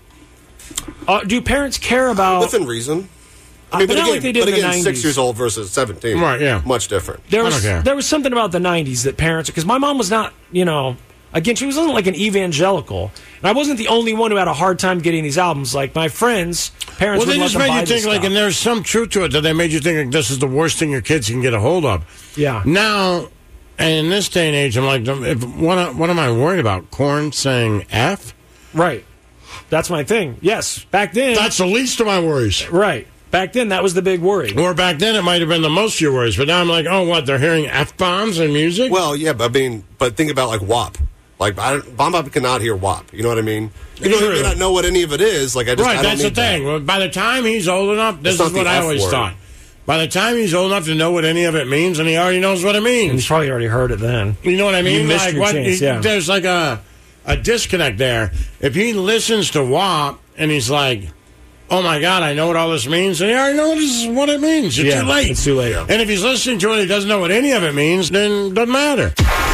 Uh, do parents care about. Within reason. I Uh, mean, but but not again, like they did but in the again nineties. six years old versus seventeen. Right, yeah. Much different. There I was don't care. there was something about the nineties that parents, because my mom was not, you know, again, she wasn't like an evangelical, and I wasn't the only one who had a hard time getting these albums. Like my friends, parents. Well, they wouldn't let just them made buy you this think, like, stuff. and there's some truth to it that they made you think like, this is the worst thing your kids can get a hold of. Yeah. Now, and in this day and age, I'm like, if, what, what am I worried about? Korn saying F? Right. That's my thing. Yes. Back then. That's the least of my worries. Right. Back then, that was the big worry. Or back then, it might have been the most of your worries. But now I'm like, oh, what? They're hearing F bombs in music? Well, yeah, but I mean, but think about like W A P. Like, I don't, Bomb Bop cannot hear W A P. You know what I mean? You know, True. may not know what any of it is. Like, I just right, I don't that's the need that. thing. Well, by the time he's old enough, this It's not is what the I F always word. thought. By the time he's old enough to know what any of it means, and he already knows what it And means. he's probably already heard it then. You know what I mean? You missed like your what? chance, he- yeah. There's like a a disconnect there. If he listens to W A P and he's like, "Oh my God, I know what all this means," and he already knows what it means. It's Yeah, too late. it's too late. And if he's listening to it, and he doesn't know what any of it means. Then it doesn't matter.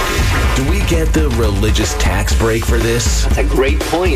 Do we get the religious tax break for this? That's a great point.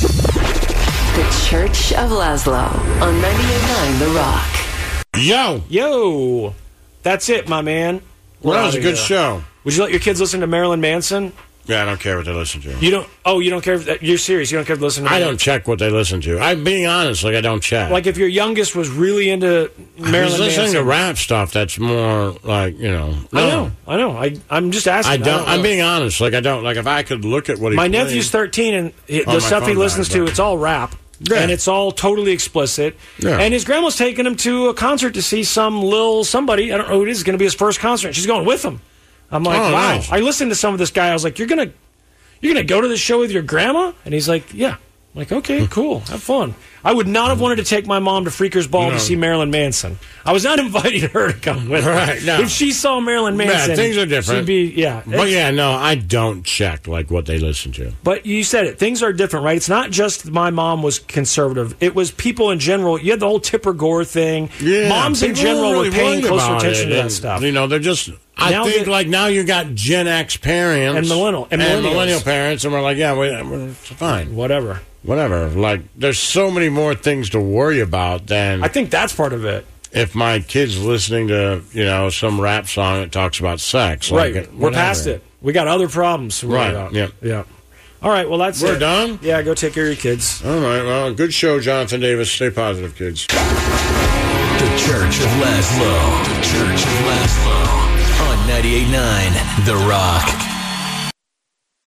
The Church of Laszlo on ninety-eight point nine The Rock. Yo, Yo. That's it, my man. well, We're that was a outta good here. show. Would you let your kids listen to Marilyn Manson? Yeah, I don't care what they listen to. You don't. Oh, you don't care. If, you're serious. You don't care to listen to. I don't check what they listen to. I'm being honest. Like I don't check. Like if your youngest was really into Marilyn He's listening Manson. to rap stuff. That's more like you know. No. I know. I know. I I'm just asking. I don't. I don't I'm know. being honest. Like I don't. Like if I could look at what he. My plays, nephew's thirteen, and he, Oh, the my stuff he phone listens died, to, but- it's all rap. Yeah. And it's all totally explicit. Yeah. And his grandma's taking him to a concert to see some lil somebody. I don't know who it is. It's going to be his first concert. She's going with him. I'm like, Oh, wow. nice. I listened to some of this guy. I was like, you're going to you're gonna go to the show with your grandma? And he's like, yeah. I'm like, okay, cool. Have fun. I would not have wanted to take my mom to Freaker's Ball No. to see Marilyn Manson. I was not inviting her to come with me. Right, no. If she saw Marilyn Manson, Yeah, things are different. she'd be, yeah. But yeah, no, I don't check like what they listen to. But you said it. Things are different, right? It's not just my mom was conservative. It was people in general. You had the whole Tipper Gore thing. Yeah, Moms in people general are really were paying worried closer about attention it, to that and, stuff. You know, they're just. I Now think that- like now you got Gen X parents And millennial- and millennials. millennial parents, and we're like, yeah, we, we're it's fine, Whatever. whatever. Like, there's so many more things to worry about than I think that's part of it. if my kid's listening to you know some rap song that talks about sex. Like, Right. We're whatever. past it. We got other problems to worry Right, about. yeah. Yeah. All right. Well, that's We're it. done? Yeah. Go take care of your kids. All right. Well, good show, Jonathan Davis. Stay positive, kids. The Church of Laszlo. The Church of Laszlo. On ninety-eight point nine The Rock.